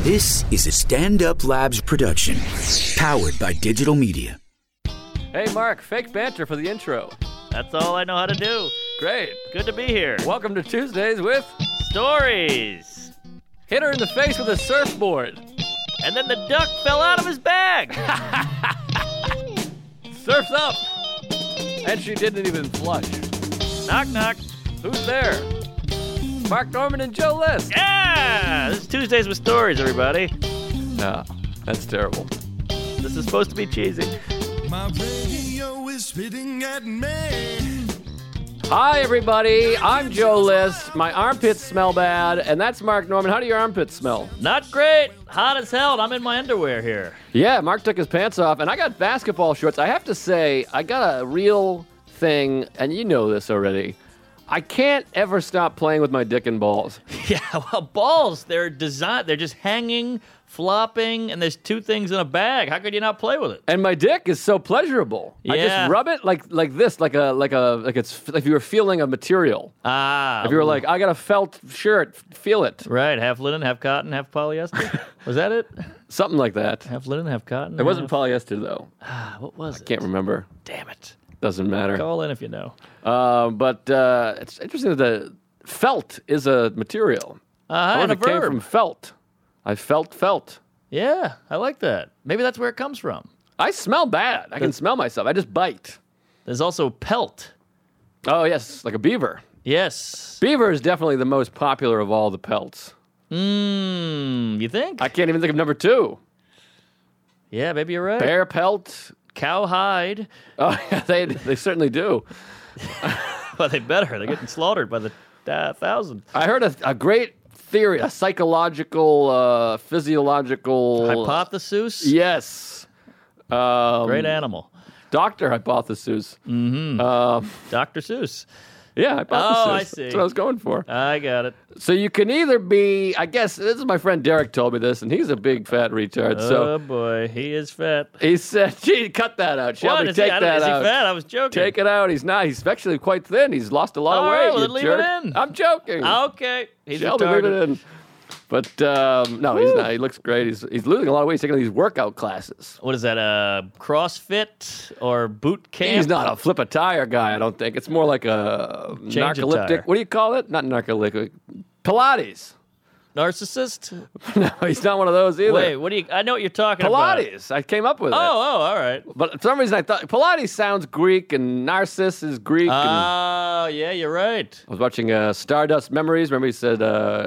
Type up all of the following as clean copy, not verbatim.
This is a Stand Up Labs production, powered by digital media. Hey, Mark, fake banter for the intro. That's all I know how to do. Great. Good to be here. Welcome to Tuesdays with Stories. Hit her in the face with a surfboard. And then the duck fell out of his bag. Surf's up. And she didn't even flush. Knock, knock. Who's there? Mark Norman and Joe List. Yeah! This is Tuesdays with Stories, everybody. No, that's terrible. This is supposed to be cheesy. My radio is spitting at me. Hi, everybody. I'm Joe List. My armpits smell bad, and that's Mark Norman. How do your armpits smell? Not great. Hot as hell. I'm in my underwear here. Yeah, Mark took his pants off, and I got basketball shorts. I have to say, I got a real thing, and you know this already. I can't ever stop playing with my dick and balls. Yeah, well, balls, they're just hanging, flopping, and there's two things in a bag. How could you not play with it? And my dick is so pleasurable. I Yeah. just rub it like this, like it's like if you were feeling a material. Ah. If you were like, I got a felt shirt, feel it. Right, half linen, half cotton, half polyester. Was that it? Something like that. Half linen, half cotton. It wasn't polyester though. What was it? Can't remember. Damn it. Doesn't matter. Call in if you know. But it's interesting that the felt is a material. I And wonder a if it came verb. from felt. I felt. Yeah, I like that. Maybe that's where it comes from. I smell bad. I can smell myself. I just bite. There's also pelt. Oh, yes, like a beaver. Yes. Beaver is definitely the most popular of all the pelts. You think? I can't even think of number two. Yeah, maybe you're right. Bear pelt. Cowhide. Oh, yeah, they certainly do. Well, they better. They're getting slaughtered by the thousand. I heard a great theory, a psychological, physiological... Hypothesis? Yes. Great animal. Doctor hypothesis. Dr. Seuss. Yeah, hypothesis. Oh, I see. That's what I was going for. I got it. So you can either be, I guess, this is my friend Derek told me this, and he's a big fat retard. Oh, So boy. He is fat. he said, gee, cut that out. Shelby, What? take that Is he out. fat? I was joking. Take it out. He's not. He's actually quite thin. He's lost a lot of All weight. right, well, you then leave jerk. it in. I'm joking. Okay. He's Shelby, retarded. leave it in. But no, he's not. He looks great. He's losing a lot of weight. He's taking these workout classes. What is that, CrossFit or boot camp? He's not a flip a tire guy, I don't think. It's more like a Change a narcoleptic. tire. What do you call it? Not narcoleptic. Pilates. Narcissist? No, he's not one of those either. Wait, what do you... I know what you're talking about. Pilates. I came up with it. Oh, all right. But for some reason I thought Pilates sounds Greek and Narcissus is Greek. And Oh, yeah, you're right. I was watching Stardust Memories. Remember he said,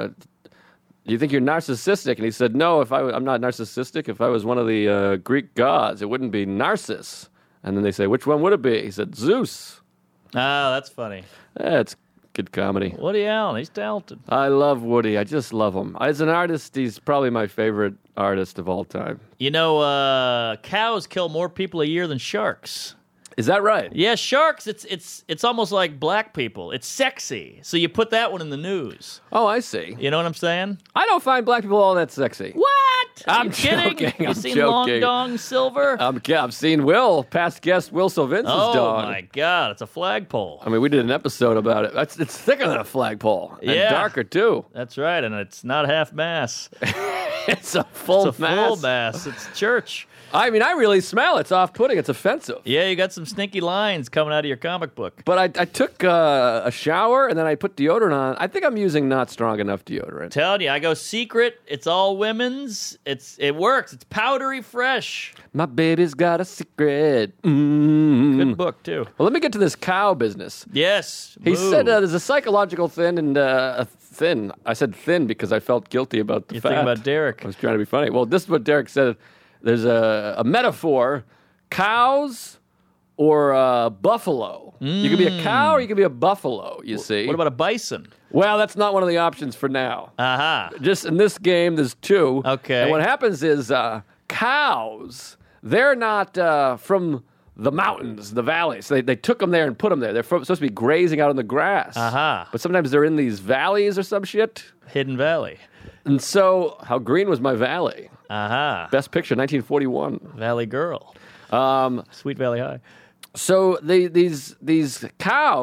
do you think you're narcissistic? And he said, no, I'm not narcissistic. If I was one of the Greek gods, it wouldn't be Narcissus. And then they say, which one would it be? He said, Zeus. Oh, that's funny. It's good comedy. Woody Allen, he's talented. I love Woody. I just love him. As an artist, he's probably my favorite artist of all time. You know, cows kill more people a year than sharks. Is that right? Yeah, sharks, it's almost like black people. It's sexy. So you put that one in the news. Oh, I see. You know what I'm saying? I don't find black people all that sexy. What? I'm you kidding? joking. You I'm seen joking. Long Dong Silver? I've seen past guest Will Sylvince's oh, dog. my God. It's a flagpole. I mean, we did an episode about it. It's thicker than a flagpole. And Yeah. darker, too. That's right, and it's not half mass. It's a full It's a mass. full mass. It's church. I mean, I really smell it. It's off-putting. It's offensive. Yeah, you got some sneaky lines coming out of your comic book. But I took a shower, and then I put deodorant on. I think I'm using not strong enough deodorant. Telling you, I go secret. It's all women's. It works. It's powdery fresh. My baby's got a secret. Mm. Good book too. Well, let me get to this cow business. Yes. He moo. said there's a psychological thin and a thin. I said thin because I felt guilty about the You fat. think about Derek. I was trying to be funny. Well, this is what Derek said. There's a metaphor: cows or buffalo. You can be a cow or you can be a buffalo. You see. What about a bison? Well, that's not one of the options for now. Aha. Just in this game, there's two. Okay. And what happens is cows. They're not from the mountains, the valleys. So they took them there and put them there. They're supposed to be grazing out on the grass. Aha. But sometimes they're in these valleys or some shit. Hidden Valley. And so, how green was my valley? Aha. Best picture, 1941. Valley Girl. Sweet Valley High. So these cows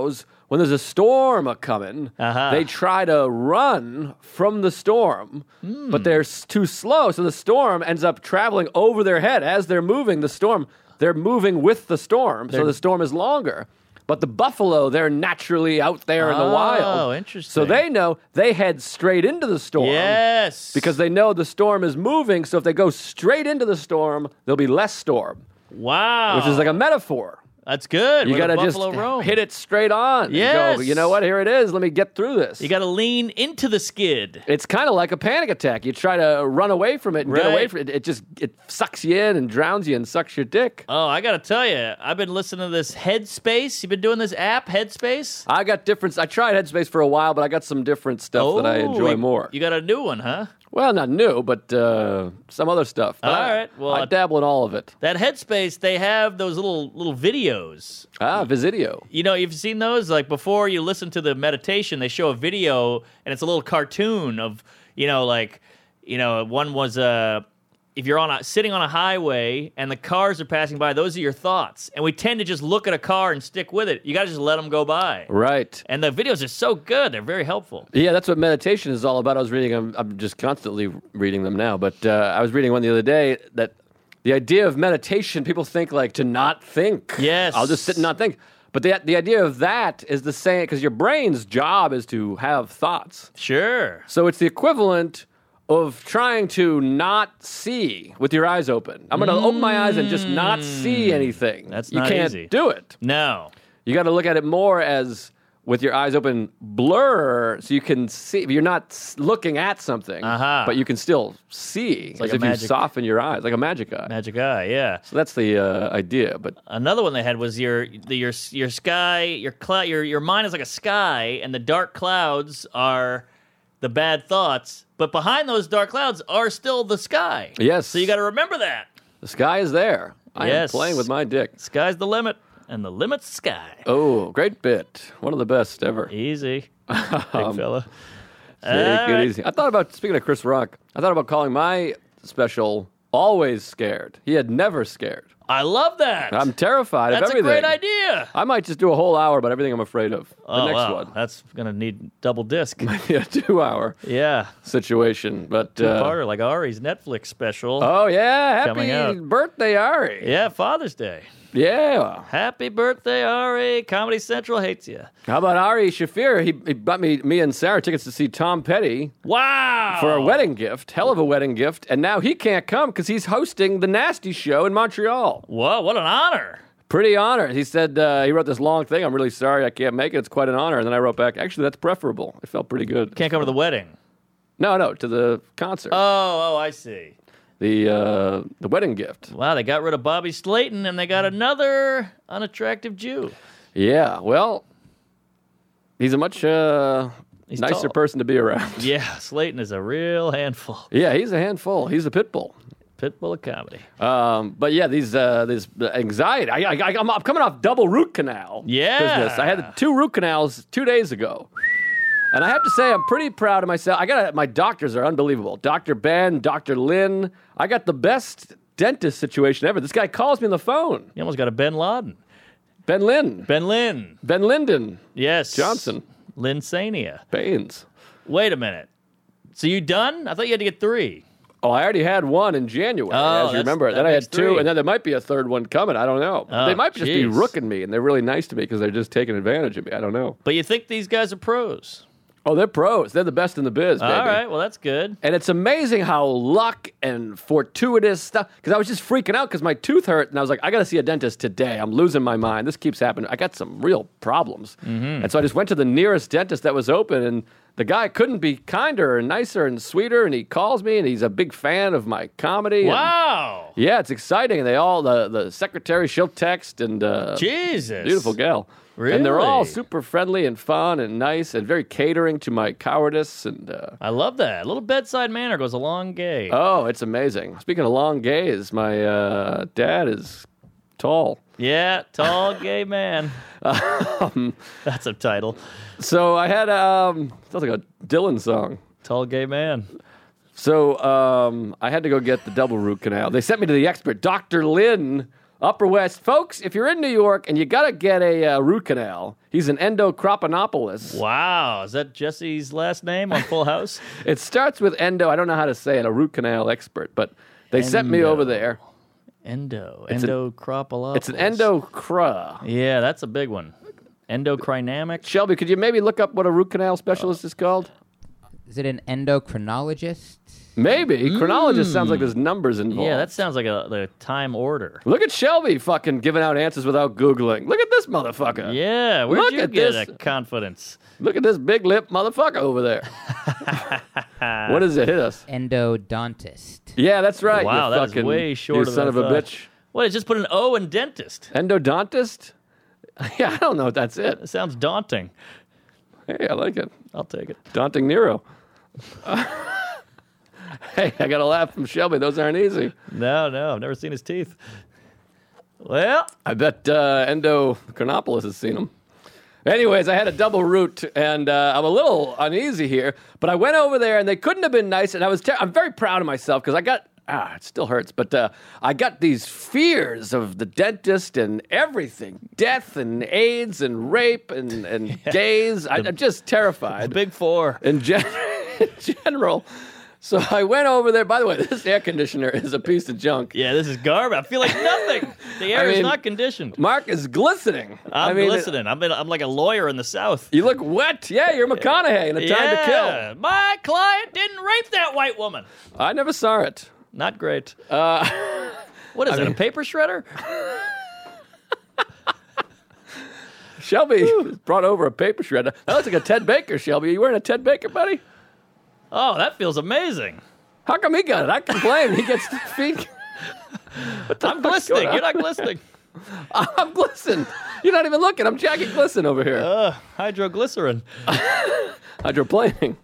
when there's a storm a-coming, they try to run from the storm, but they're too slow, so the storm ends up traveling over their head. As they're moving, they're moving with the storm, so the storm is longer. But the buffalo, they're naturally out there in the wild. Oh, interesting. So they know they head straight into the storm. Yes. Because they know the storm is moving, so if they go straight into the storm, there'll be less storm. Wow. Which is like a metaphor. That's good. You got to just hit it straight on. Yes. And go, you know what? Here it is. Let me get through this. You got to lean into the skid. It's kind of like a panic attack. You try to run away from it and get away from it. It sucks you in and drowns you and sucks your dick. Oh, I got to tell you, I've been listening to this Headspace. You've been doing this app, Headspace? I tried Headspace for a while, but I got some different stuff that I enjoy more. You got a new one, huh? Well, not new, but some other stuff. All right. Well, I dabble in all of it. That Headspace, they have those little videos. Visidio. You know, you've seen those? Like, before you listen to the meditation, they show a video, and it's a little cartoon of, one was if you're sitting on a highway and the cars are passing by, those are your thoughts. And we tend to just look at a car and stick with it. You got to just let them go by. Right. And the videos are so good. They're very helpful. Yeah, that's what meditation is all about. I was reading them. I'm just constantly reading them now. But I was reading one the other day that the idea of meditation, people think like to not think. Yes. I'll just sit and not think. But the idea of that is the same, because your brain's job is to have thoughts. Sure. So it's the equivalent of trying to not see with your eyes open. I'm going to open my eyes and just not see anything. That's you not can't easy. do it. No. You got to look at it more as with your eyes open, blur, so you can see. You're not looking at something, but you can still see. It's like as if magic, you soften your eyes, like a magic eye. Magic eye, yeah. So that's the idea. But another one they had was your sky, your mind is like a sky, and the dark clouds are the bad thoughts. But behind those dark clouds are still the sky. Yes. So you got to remember that. The sky is there. I am playing with my dick. Sky's the limit, and the limit's the sky. Oh, great bit. One of the best ever. Easy. Big fella. Take it easy. Speaking of Chris Rock, I thought about calling my special Always Scared. He had never scared. I love that. I'm terrified of everything. That's a great idea. I might just do a whole hour about everything I'm afraid of. The next one. That's going to need double disc. Yeah, 2 hour situation. But two-parter, like Ari's Netflix special. Oh, yeah. Coming out. Happy birthday, Ari. Yeah, Father's Day. Yeah. Happy birthday, Ari. Comedy Central hates you. How about Ari Shafir? He bought me and Sarah tickets to see Tom Petty. Wow. For a wedding gift. Hell of a wedding gift. And now he can't come because he's hosting the Nasty Show in Montreal. Whoa, what an honor. Pretty honored. He said, he wrote this long thing. I'm really sorry I can't make it. It's quite an honor. And then I wrote back, actually, that's preferable. It felt pretty good. Can't come to the wedding. No, to the concert. Oh, I see. The wedding gift. Wow, they got rid of Bobby Slayton and they got another unattractive Jew. Yeah, well, he's a much nicer tall. person to be around. Yeah, Slayton is a real handful. Yeah, he's a handful. He's a pit bull. Pitbull of comedy. But yeah, this anxiety. I'm coming off double root canal business. I had 2 root canals 2 days ago. And I have to say, I'm pretty proud of myself. My doctors are unbelievable. Dr. Ben, Dr. Lynn. I got the best dentist situation ever. This guy calls me on the phone. You almost got a Ben Laden. Ben Lynn. Ben Lynn. Ben Linden. Yes. Johnson. Linsania. Baines. Wait a minute. So you done? I thought you had to get 3. Oh, I already had 1 in January, as you remember. Then I had 2, 3. and then there might be a third one coming. I don't know. Oh, they might just be rooking me, and they're really nice to me because they're just taking advantage of me. I don't know. But you think these guys are pros? Oh, they're pros. They're the best in the biz, baby. All right, well, that's good. And it's amazing how luck and fortuitous stuff, because I was just freaking out because my tooth hurt, and I was like, I got to see a dentist today. I'm losing my mind. This keeps happening. I got some real problems. Mm-hmm. And so I just went to the nearest dentist that was open, and the guy couldn't be kinder and nicer and sweeter, and he calls me, and he's a big fan of my comedy. Wow. And yeah, it's exciting. And they all, the secretary, she'll text, and Jesus. Beautiful gal. Really? And they're all super friendly and fun and nice and very catering to my cowardice. And I love that. A little bedside manner goes a long way. Oh, it's amazing. Speaking of long gays, my dad is tall. Yeah, tall gay man. That's a title. So I had, sounds like a Dylan song. Tall gay man. So I had to go get the double root canal. They sent me to the expert, Dr. Lynn, Upper West. Folks, if you're in New York and you got to get a root canal, he's an endocroponopolis. Wow. Is that Jesse's last name on Full House? It starts with endo. I don't know how to say it, a root canal expert, but they sent me over there. Endocropolis. It's an endocra. Yeah, that's a big one. Endocrinamic. Shelby, could you maybe look up what a root canal specialist is called? Is it an endocrinologist? Maybe. Chronologist sounds like there's numbers involved. Yeah, that sounds like the time order. Look at Shelby fucking giving out answers without Googling. Look at this motherfucker. Yeah, where'd Look you at get this. that confidence? Look at this big lip motherfucker over there. What does it hit us? Endodontist. Yeah, that's right. Wow, you that is fucking, way shorter you son than of I a thought. bitch. What, it just put an O in dentist? Endodontist? Yeah, I don't know if that's it. It sounds daunting. Hey, I like it. I'll take it. Daunting Nero. Hey, I got a laugh from Shelby. Those aren't easy. No, I've never seen his teeth. Well, I bet Endochronopolis has seen them. Anyways, I had a double root, and I'm a little uneasy here. But I went over there, and they couldn't have been nice. And I'm very proud of myself because I got it still hurts, but I got these fears of the dentist and everything, death and AIDS and rape and gays. I'm just terrified. Big four. In general. So I went over there. By the way, this air conditioner is a piece of junk. Yeah, this is garbage. I feel like nothing. The air is not conditioned. Mark is glistening. I'm glistening. I'm like a lawyer in the South. You look wet. Yeah, you're McConaughey in A Time to Kill. My client didn't rape that white woman. I never saw it. Not great. What is it, a paper shredder? Shelby brought over a paper shredder. That looks like a Ted Baker, Shelby. Are you wearing a Ted Baker, buddy? Oh, that feels amazing. How come he got it? I complain. He gets the feet. I'm glistening. You're not glistening. I'm glistening. You're not even looking. I'm Jackie Glisten over here. Hydroglycerin. Hydroplaning.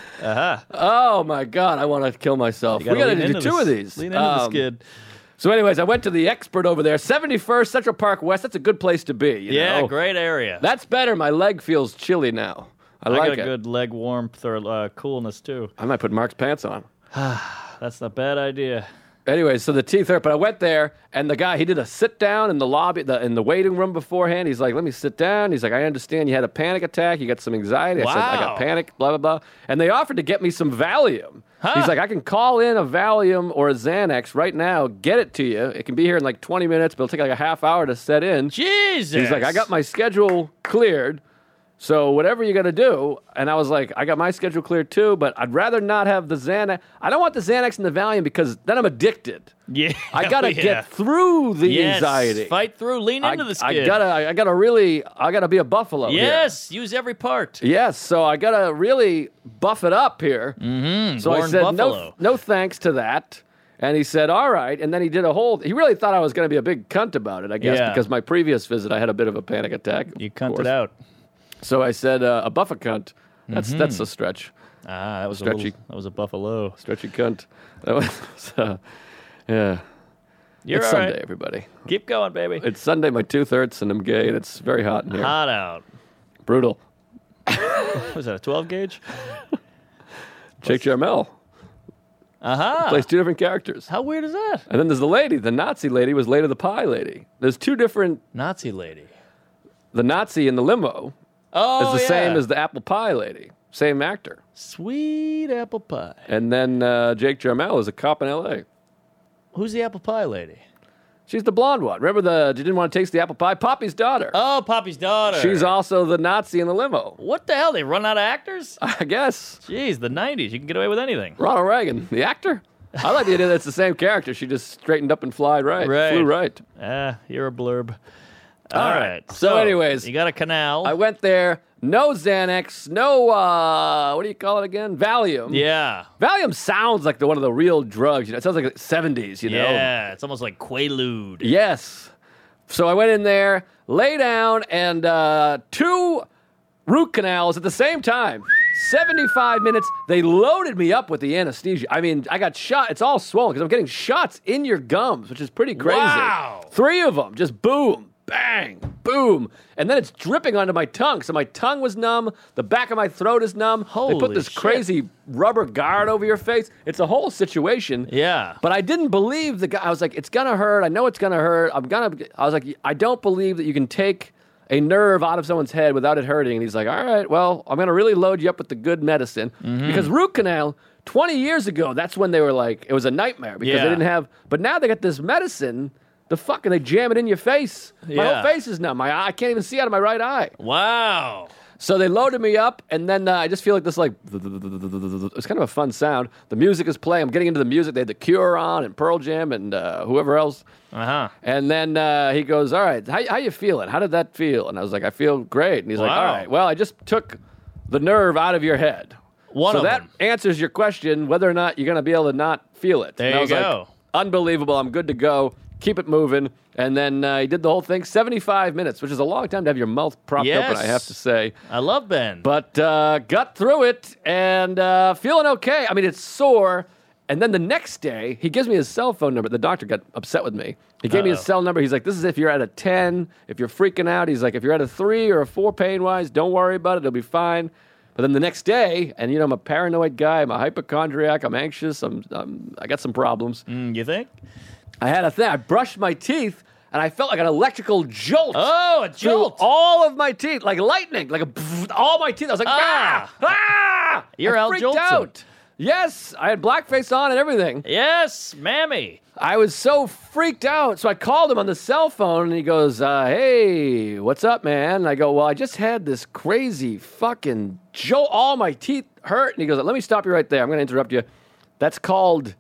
Oh, my God. I want to kill myself. We got to do two of these. Lean into this kid. So anyways, I went to the expert over there. 71st Central Park West. That's a good place to be. You know? Great area. That's better. My leg feels chilly now. I like got a it. good leg warmth or coolness, too. I might put Mark's pants on. That's not a bad idea. Anyway, so the teeth hurt, but I went there, and the guy, he did a sit-down in the lobby, in the waiting room beforehand. He's like, let me sit down. He's like, I understand you had a panic attack. You got some anxiety. I said, I got panic, blah, blah, blah. And they offered to get me some Valium. He's like, I can call in a Valium or a Xanax right now, get it to you. It can be here in like 20 minutes, but it'll take like a half hour to set in. Jesus! He's like, I got my schedule cleared. So whatever you're going to do, and I was like, I got my schedule cleared too, but I'd rather not have the Xanax. I don't want the Xanax and the Valium because then I'm addicted. Yeah. I got to get through the anxiety. Fight through, lean into the skin. I got to be a buffalo here. Use every part. Yes, so I got to really buff it up here. Mm-hmm. So I said, no thanks to that. And he said, all right. And then he did he really thought I was going to be a big cunt about it, I guess, because my previous visit, I had a bit of a panic attack. You cunted out. So I said, a buffer cunt. That's a stretch. That was Stretchy. that was a buffalo. Stretchy cunt. That was, yeah. You're it's all Sunday, right. everybody. Keep going, baby. It's Sunday, my tooth hurts, and I'm gay, and it's very hot in here. Hot out. Brutal. Was that a 12 gauge? Jake Jarmel plays two different characters. How weird is that? And then there's the lady. The Nazi lady was Lady the Pie lady. There's two different... Nazi lady. The Nazi in the limo is the same as the apple pie lady. Same actor. Sweet apple pie. And then Jake Jarmel is a cop in L.A. Who's the apple pie lady? She's the blonde one. Remember you didn't want to taste the apple pie? Poppy's daughter. Oh, Poppy's daughter. She's also the Nazi in the limo. What the hell? They run out of actors? I guess. Jeez, the 90s. You can get away with anything. Ronald Reagan, the actor. I like the idea that it's the same character. She just straightened up and flew right. Flew right. You're a blurb. All right. So anyways. You got a canal. I went there. No Xanax. No, what do you call it again? Valium. Yeah. Valium sounds like one of the real drugs. You know, it sounds like the 70s, you know? Yeah, it's almost like Quaalude. Yes. So I went in there, lay down, and 2 root canals at the same time. 75 minutes. They loaded me up with the anesthesia. I mean, I got shot. It's all swollen because I'm getting shots in your gums, which is pretty crazy. Wow. 3 of them. Just boom. bang, boom. And then it's dripping onto my tongue. So my tongue was numb. The back of my throat is numb. They Holy put this shit. crazy rubber guard over your face. It's a whole situation. Yeah. But I didn't believe the guy. I was like, it's going to hurt. I know it's going to hurt. I was like, I don't believe that you can take a nerve out of someone's head without it hurting. And he's like, all right, well, I'm going to really load you up with the good medicine. Because root canal, 20 years ago, that's when they were like, it was a nightmare because Yeah. they didn't have, but now they got this medicine, and they jam it in your face. My Yeah. whole face is numb. I can't even see out of my right eye. Wow. So they loaded me up, and then I just feel like this, like, it's kind of a fun sound. The music is playing. I'm getting into the music. They had The Cure on and Pearl Jam and whoever else. Uh-huh. And then he goes, all right, how you feeling? How did that feel? And I was like, I feel great. And he's like, all Wow. right, well, I just took the nerve out of your head. One so of that them. answers your question, whether or not you're going to be able to not feel it. There And I you was like, go. unbelievable. I'm good to go. Keep it moving. And then he did the whole thing, 75 minutes, which is a long time to have your mouth propped open, I have to say. I love Ben. But got through it and feeling okay. I mean, it's sore. And then the next day, he gives me his cell phone number. The doctor got upset with me. He gave me his cell number. He's like, this is if you're at a 10, if you're freaking out. He's like, if you're at a 3 or a 4 pain-wise, don't worry about it. It'll be fine. But then the next day, and, I'm a paranoid guy. I'm a hypochondriac. I'm anxious. I got some problems. You think? I had a thing. I brushed my teeth, and I felt like an electrical jolt. Oh, a Through jolt. all of my teeth, like lightning, like all my teeth. I was like, Ah. ah! You're I Al freaked Jolson. out. Yes, I had blackface on and everything. Yes, mammy. I was so freaked out. So I called him on the cell phone, and he goes, hey, what's up, man? And I go, well, I just had this crazy fucking jolt. All my teeth hurt. And he goes, let me stop you right there. I'm going to interrupt you. That's called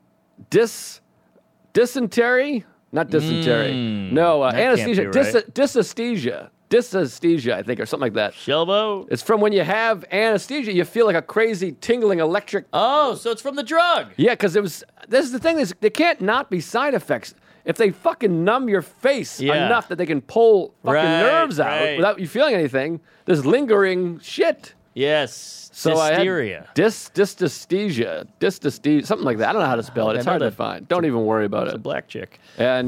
dysentery? Not dysentery. No, that can't anesthesia. be right. Dysesthesia. Dysesthesia, I think, or something like that. Shelbo. It's from when you have anesthesia, you feel like a crazy tingling electric. Oh, so it's from the drug. Yeah, because this is the thing, there can't not be side effects. If they fucking numb your face Yeah. enough that they can pull fucking Right, nerves out right. without you feeling anything, there's lingering shit. Yes. So I Hysteria. had dysesthesia, something like that. I don't know how to spell it. It's I know hard to that. find. Don't even worry about It's a it. black chick. And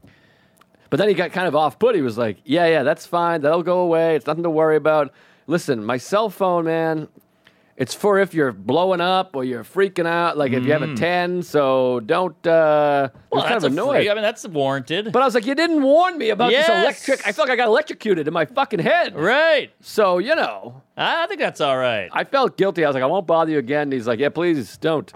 but then he got kind of off put. He was like, yeah, that's fine. That'll go away. It's nothing to worry about. Listen, my cell phone, man, it's for if you're blowing up or you're freaking out, like if you have a 10, so don't Well, was kind that's of a annoyed. free. I mean, that's warranted. But I was like, you didn't warn me about Yes. this electric. I felt like I got electrocuted in my fucking head. right. So, I think that's all right. I felt guilty. I was like, I won't bother you again. And he's like, yeah, please don't.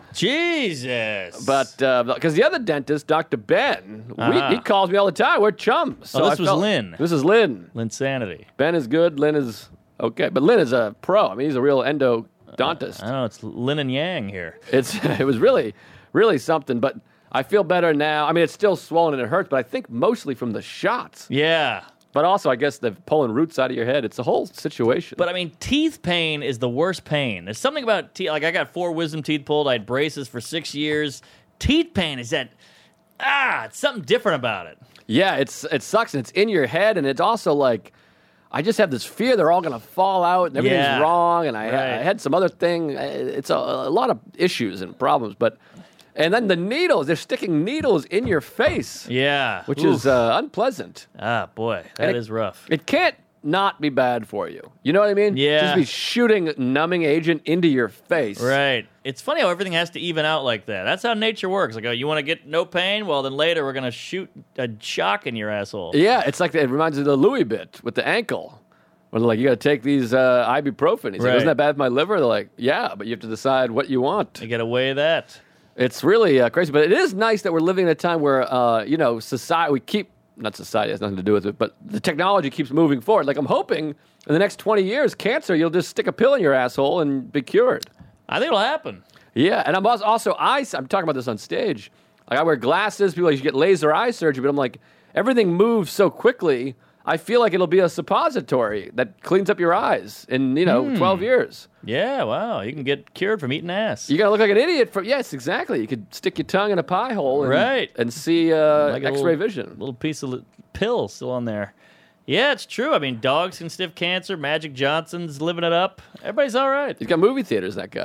Jesus. But because the other dentist, Dr. Ben, he calls me all the time. We're chums. So this I was Lynn. This is Lynn. Linsanity. Ben is good. Lynn is okay. But Lynn is a pro. I mean, he's a real endodontist. I don't know. It's Lin and Yang here. It was really, really something. But I feel better now. I mean, it's still swollen and it hurts, but I think mostly from the shots. Yeah. But also, I guess they're pulling roots out of your head. It's a whole situation. But I mean, teeth pain is the worst pain. There's something about teeth. Like I got 4 wisdom teeth pulled. I had braces for 6 years. Teeth pain is that. It's something different about it. yeah, it sucks, and it's in your head, and it's also like, I just have this fear they're all going to fall out, and everything's Yeah. wrong, and I Right. had some other thing. It's a lot of issues and problems, and then the needles, they're sticking needles in your face, Yeah. which Oof. is unpleasant. Boy, And that is rough. It can't not be bad for you. You know what I mean? Yeah. Just be shooting numbing agent into your face. Right. It's funny how everything has to even out like that. That's how nature works. Like, oh, you want to get no pain? Well, then later we're going to shoot a shock in your asshole. Yeah, it's like it reminds me of the Louis bit with the ankle. When they're like, you got to take these ibuprofen. He's like, Right. isn't that bad for my liver? They're like, yeah, but you have to decide what you want. You got to weigh that. It's really crazy, but it is nice that we're living in a time where, society, not society has nothing to do with it, but the technology keeps moving forward. Like, I'm hoping in the next 20 years, cancer, you'll just stick a pill in your asshole and be cured. I think it'll happen. Yeah, and I'm also I'm talking about this on stage. Like, I wear glasses. People like, you should get laser eye surgery, but I'm like, everything moves so quickly. I feel like it'll be a suppository that cleans up your eyes in 12 years. Yeah, wow. You can get cured from eating ass. You're gonna look like an idiot. Yes, exactly. You could stick your tongue in a pie hole, and see Like a X-ray little- vision. Little piece of pill still on there. Yeah, it's true. I mean, dogs can sniff cancer. Magic Johnson's living it up. Everybody's all right. He's got movie theaters. That guy.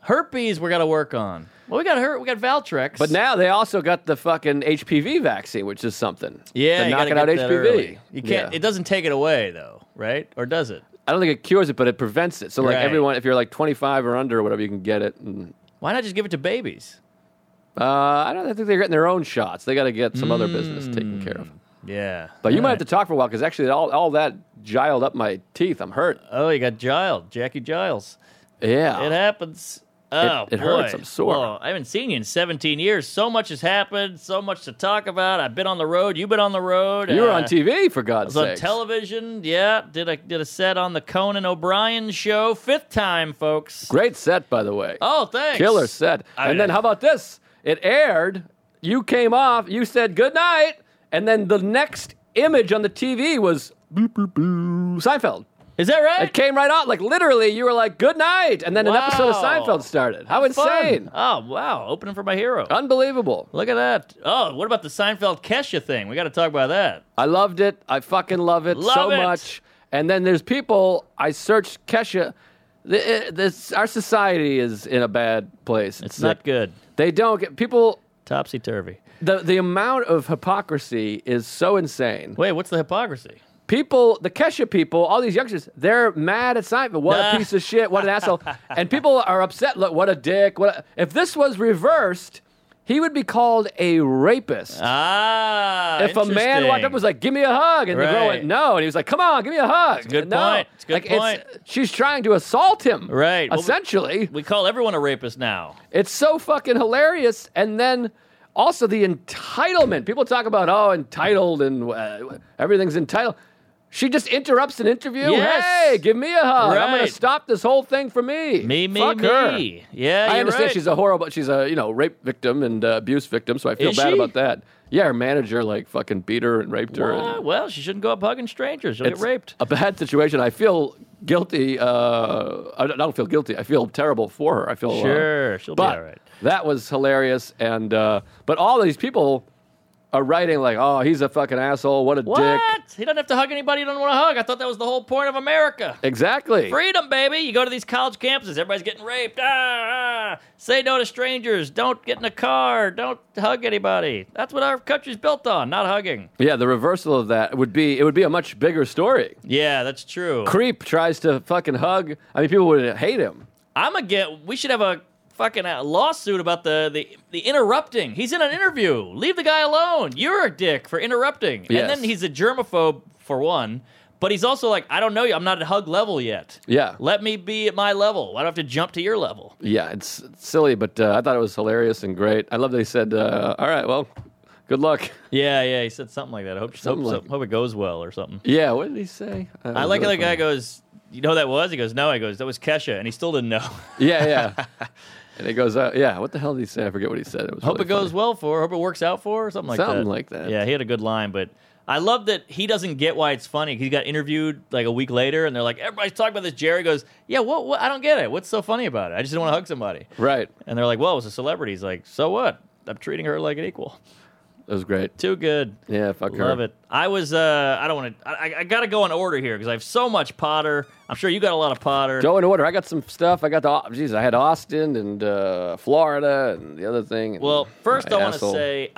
Herpes we got to work on. Well, we got Valtrex. But now they also got the fucking HPV vaccine, which is something. Yeah, They're you knocking gotta out get that HPV. early. You can't. Yeah. It doesn't take it away though, right? Or does it? I don't think it cures it, but it prevents it. So like Right. everyone, if you're like 25 or under or whatever, you can get it. And, Why not just give it to babies? I think they're getting their own shots. They got to get some other business taken care of. Yeah. But you might have Alright. to talk for a while because actually all that giled up my teeth. I'm hurt. Oh, you got Jackie Giles. Yeah. It happens. Oh, it boy. hurts. I'm sore. Well, I haven't seen you in 17 years. So much has happened. So much to talk about. I've been on the road. You've been on the road. You were on TV, for God's I was on sake. television. Yeah, did a set on the Conan O'Brien show. 5th time, folks. Great set, by the way. Oh, thanks. Killer set. And then how about this? It aired. You came off. You said good night. And then the next image on the TV was boop, boop, boop, Seinfeld. Is that right? It came right out. Like literally, you were like, good night. And then an episode of Wow. Seinfeld started. How Fun. insane. Oh, wow. Opening for my hero. Unbelievable. Look at that. Oh, what about the Seinfeld Kesha thing? We got to talk about that. I loved it. I fucking love it so Love it. much. And then there's people, I searched Kesha. Our society is in a bad place. It's not good. They don't get people. Topsy-turvy. The amount of hypocrisy is so insane. Wait, what's the hypocrisy? People, the Kesha people, all these youngsters, they're mad at Seinfeld. What a piece of shit. What an asshole. And people are upset. Look, what a dick. If this was reversed, he would be called a rapist. Ah, If a man walked up and was like, give me a hug, and the girl Right. went, no, and he was like, come on, give me a hug. It's a good no. point. It's a good point. She's trying to assault him. Right. Well, Essentially. we call everyone a rapist now. It's so fucking hilarious. And then also the entitlement. People talk about, entitled and everything's entitled. She just interrupts an interview. Yes. Hey, give me a hug. I'm going Right. to stop this whole thing for me. Fuck her. Yeah, I you're understand right. she's a rape victim and abuse victim, so I feel Is bad she? about that. Yeah, her manager fucking beat her and raped her. Well, And well, she shouldn't go up hugging strangers. She'll it's get raped. a bad situation. I feel guilty. I don't feel guilty. I feel terrible for her. I feel Sure, she'll be but all right. that was hilarious. And but all these people are writing like, "Oh, he's a fucking asshole. What a What? dick." He doesn't have to hug anybody he doesn't want to hug. I thought that was the whole point of America. Exactly. Freedom, baby. You go to these college campuses, everybody's getting raped. Say no to strangers. Don't get in a car. Don't hug anybody. That's what our country's built on, not hugging. Yeah, the reversal of that would be a much bigger story. Yeah, that's true. Creep tries to fucking hug. I mean, people would hate him. We should have a fucking lawsuit about the interrupting. He's in an interview. Leave the guy alone. You're a dick for interrupting. Yes. And then he's a germaphobe, for one. But he's also like, I don't know you. I'm not at hug level yet. Yeah. Let me be at my level. Why do I have to jump to your level? Yeah, it's silly, but I thought it was hilarious and great. I love that he said, all right, well, good luck. Yeah, he said something like that. I hope it goes well or something. Yeah, what did he say? I like how the guy goes, you know who that was? He goes, no. He goes, that was Kesha. And he still didn't know. Yeah. And he goes, yeah, what the hell did he say? I forget what he said. It was Hope really it goes funny. well for her. Hope it works out for her. Something like that. Something like that. Yeah, he had a good line, but I love that he doesn't get why it's funny. He got interviewed like a week later, and they're like, everybody's talking about this. Jerry goes, yeah, what? I don't get it. What's so funny about it? I just didn't want to hug somebody. Right. And they're like, well, it was a celebrity. He's like, so what? I'm treating her like an equal. It was great. Too good. Yeah, fuck her. Love it. I was, I don't want to, I got to go in order here because I have so much Potter. I'm sure you got a lot of Potter. Go in order. I got some stuff. I had Austin and Florida and the other thing. Well, first My I want to asshole. say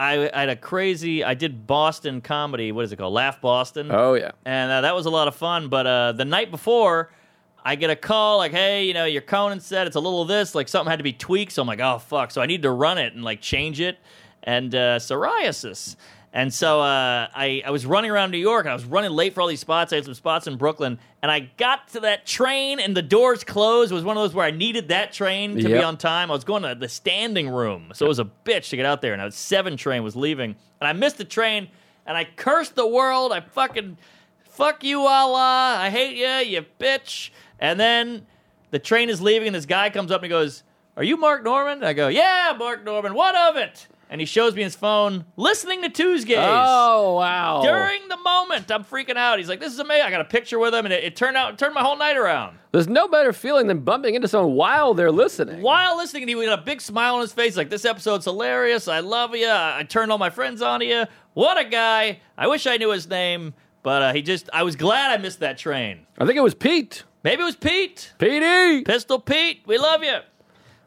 I did Boston comedy. What is it called? Laugh Boston. Oh, yeah. And that was a lot of fun. But the night before, I get a call like, hey, your Conan said it's a little of this. Like something had to be tweaked. So I'm like, oh, fuck. So I need to run it and like change it. And psoriasis. And so I was running around New York, and I was running late for all these spots. I had some spots in Brooklyn, and I got to that train, and the doors closed. It was one of those where I needed that train to be Yep. on time. I was going to the standing room, so it was a bitch to get out there. And 7 train was leaving, and I missed the train, and I cursed the world. I fucking, fuck you, Allah. I hate you bitch. And then the train is leaving, and this guy comes up and he goes, are you Mark Norman? And I go, yeah, Mark Norman. What of it? And he shows me his phone, listening to Tuesdays. Oh, wow. During the moment, I'm freaking out. He's like, this is amazing. I got a picture with him, and it turned my whole night around. There's no better feeling than bumping into someone while they're listening. While listening, and he had a big smile on his face, like, this episode's hilarious. I love you. I turned all my friends on you. What a guy. I wish I knew his name, but I was glad I missed that train. I think it was Pete. Maybe it was Pete. Petey. Pistol Pete, we love you.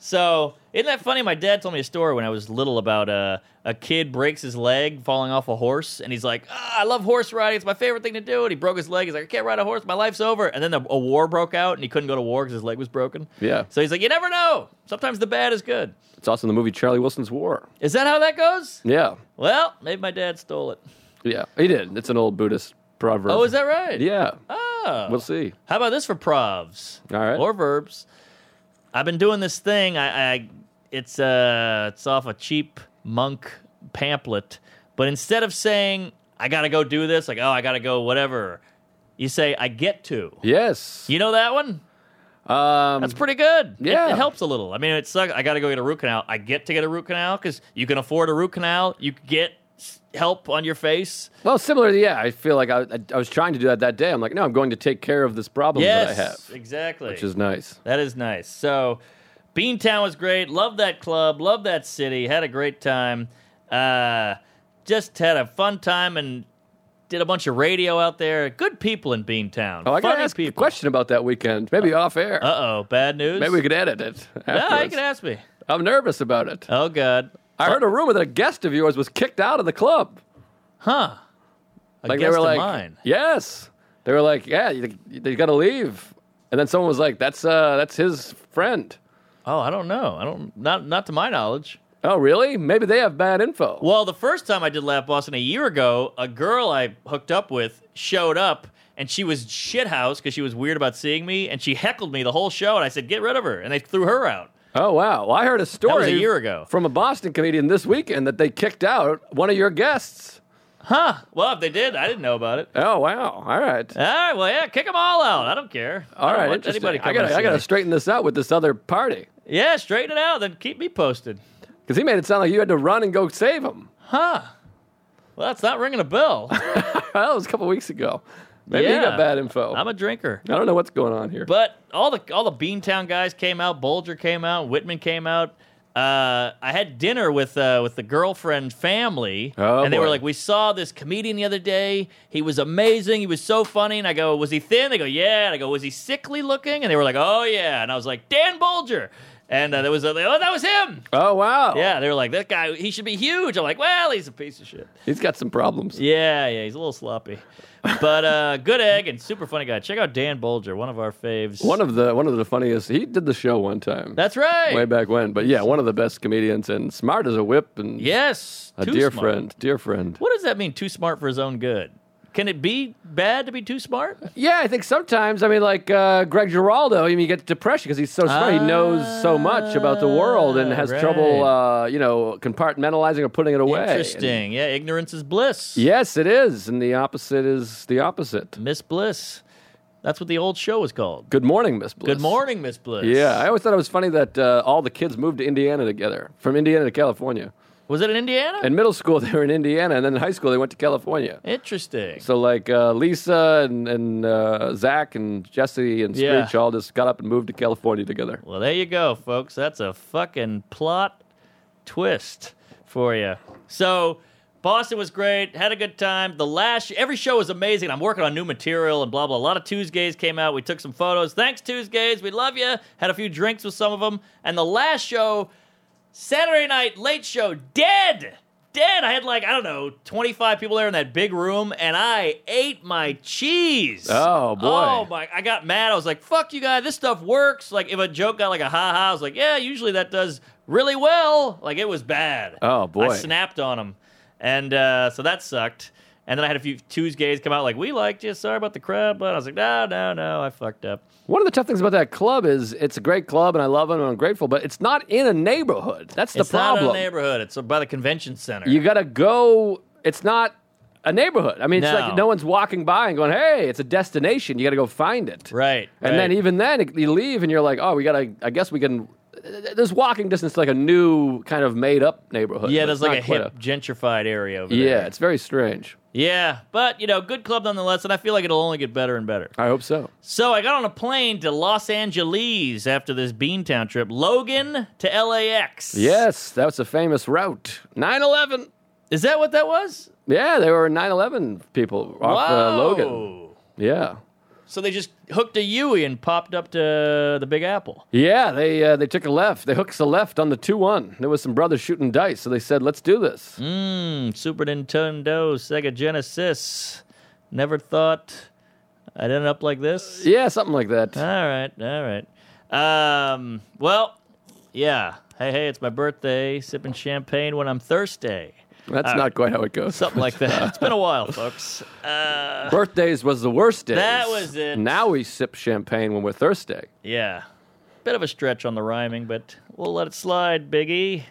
So, isn't that funny? My dad told me a story when I was little about a kid breaks his leg falling off a horse, and he's like, I love horse riding. It's my favorite thing to do. And he broke his leg. He's like, I can't ride a horse. My life's over. And then a war broke out, and he couldn't go to war because his leg was broken. Yeah. So he's like, you never know. Sometimes the bad is good. It's also in the movie Charlie Wilson's War. Is that how that goes? Yeah. Well, maybe my dad stole it. Yeah. He did. It's an old Buddhist proverb. Oh, is that right? Yeah. Oh. We'll see. How about this for provs? All right. Or verbs. I've been doing this thing. It's off a cheap monk pamphlet. But instead of saying, I got to go do this, like, oh, I got to go whatever, you say, I get to. Yes. You know that one? That's pretty good. Yeah. It helps a little. I mean, it sucks. I got to go get a root canal. I get to get a root canal because you can afford a root canal. You get help on your face. Well, similarly, yeah. I feel like I was trying to do that day. I'm like, no, I'm going to take care of this problem that I have. Exactly. Which is nice. That is nice. So, Beantown was great. Love that club. Love that city. Had a great time. Just had a fun time and did a bunch of radio out there. Good people in Beantown. Oh, I got to Funny ask people. a question about that weekend. Maybe off air. Uh-oh. Bad news? Maybe we could edit it. No, you afterwards. can ask me. I'm nervous about it. Oh, God. I heard a rumor that a guest of yours was kicked out of the club. Huh. A Like guest they were of like, mine. yes. They were like, yeah, you got to leave. And then someone was like, that's his friend. Oh, I don't know. Not to my knowledge. Oh, really? Maybe they have bad info. Well, the first time I did Laugh Boston a year ago, a girl I hooked up with showed up, and she was shithouse because she was weird about seeing me, and she heckled me the whole show, and I said, get rid of her, and they threw her out. Oh, wow. Well, I heard a story That was a year ago. from a Boston comedian this weekend that they kicked out one of your guests. Huh. Well, if they did, I didn't know about it. Oh, wow. All right. All right, well, yeah, kick them all out. I don't care. All I don't right. want Interesting. anybody I coming to see got to me. straighten this out with this other party. Yeah, straighten it out, then keep me posted. Because he made it sound like you had to run and go save him. Huh. Well, that's not ringing a bell. That was a couple weeks ago. Maybe you got bad info. I'm a drinker. I don't know what's going on here. But all the Beantown guys came out. Bolger came out. Whitman came out. I had dinner with the girlfriend family, and they were boy. like, "We saw this comedian the other day. He was amazing. He was so funny." And I go, "Was he thin?" They go, "Yeah." And I go, "Was he sickly looking?" And they were like, "Oh yeah." And I was like, "Dan Bolger." And that was him. Oh, wow. Yeah, they were like, "That guy, he should be huge." I'm like, "Well, he's a piece of shit." He's got some problems. Yeah, he's a little sloppy, but good egg and super funny guy. Check out Dan Bolger, one of our faves. One of the funniest. He did the show one time. That's right. Way back when. But yeah, one of the best comedians and smart as a whip and Yes, a too dear smart. friend. Dear friend. What does that mean? Too smart for his own good? Can it be bad to be too smart? Yeah, I think sometimes. I mean, like Greg Giraldo. I mean, you get depression because he's so smart. He knows so much about the world and has right. trouble, compartmentalizing or putting it away. Interesting. Yeah, ignorance is bliss. Yes, it is, and the opposite is the opposite. Miss Bliss. That's what the old show was called. Good morning, Miss Bliss. Good morning, Miss Bliss. Yeah, I always thought it was funny that all the kids moved to Indiana together, from Indiana to California. Was it in Indiana? In middle school, they were in Indiana, and then in high school, they went to California. Interesting. So, like, Lisa and Zach and Jesse and Yeah. Screech all just got up and moved to California together. Well, there you go, folks. That's a fucking plot twist for you. So, Boston was great. Had a good time. Every show was amazing. I'm working on new material and blah, blah. A lot of Tuesdays came out. We took some photos. Thanks, Tuesdays. We love you. Had a few drinks with some of them. And the last show, Saturday night late show, dead. I had 25 people there in that big room, and I ate my cheese. Oh, boy. Oh, my. I got mad. I was like, fuck you guys. This stuff works. Like, if a joke got like a ha-ha, I was like, yeah, usually that does really well. Like, it was bad. Oh, boy. I snapped on them. And so that sucked. And then I had a few Tuesdays come out like, we liked you. Sorry about the crowd. But I was like, no, I fucked up. One of the tough things about that club is it's a great club, and I love it, and I'm grateful, but it's not in a neighborhood. That's the It's not problem. in a neighborhood. It's by the convention center. You got to go. It's not a neighborhood. I mean, it's No. like no one's walking by and going, hey, it's a destination. You got to go find it. Right. And then even then, you leave, and you're like, oh, I guess we can. There's walking distance to like a new kind of made-up neighborhood. Yeah, but there's it's like a not quite hip, gentrified area over Yeah, there. it's very strange. Yeah, but, good club nonetheless, and I feel like it'll only get better and better. I hope so. So I got on a plane to Los Angeles after this Beantown trip. Logan to LAX. Yes, that was a famous route. 9/11. Is that what that was? Yeah, they were 9/11 people off Whoa. Logan. Yeah. So they just hooked a Yui and popped up to the Big Apple. Yeah, they took a left. They hooked a left on the 2-1. There was some brothers shooting dice, so they said, let's do this. Super Nintendo, Sega Genesis. Never thought I'd end up like this. Yeah, something like that. All right. Well, yeah. Hey, it's my birthday. Sipping champagne when I'm thirsty. That's not quite how it goes. Something like that. It's been a while, folks. Birthdays was the worst days. That was it. Now we sip champagne when we're thirsty. Yeah. Bit of a stretch on the rhyming, but we'll let it slide, Biggie.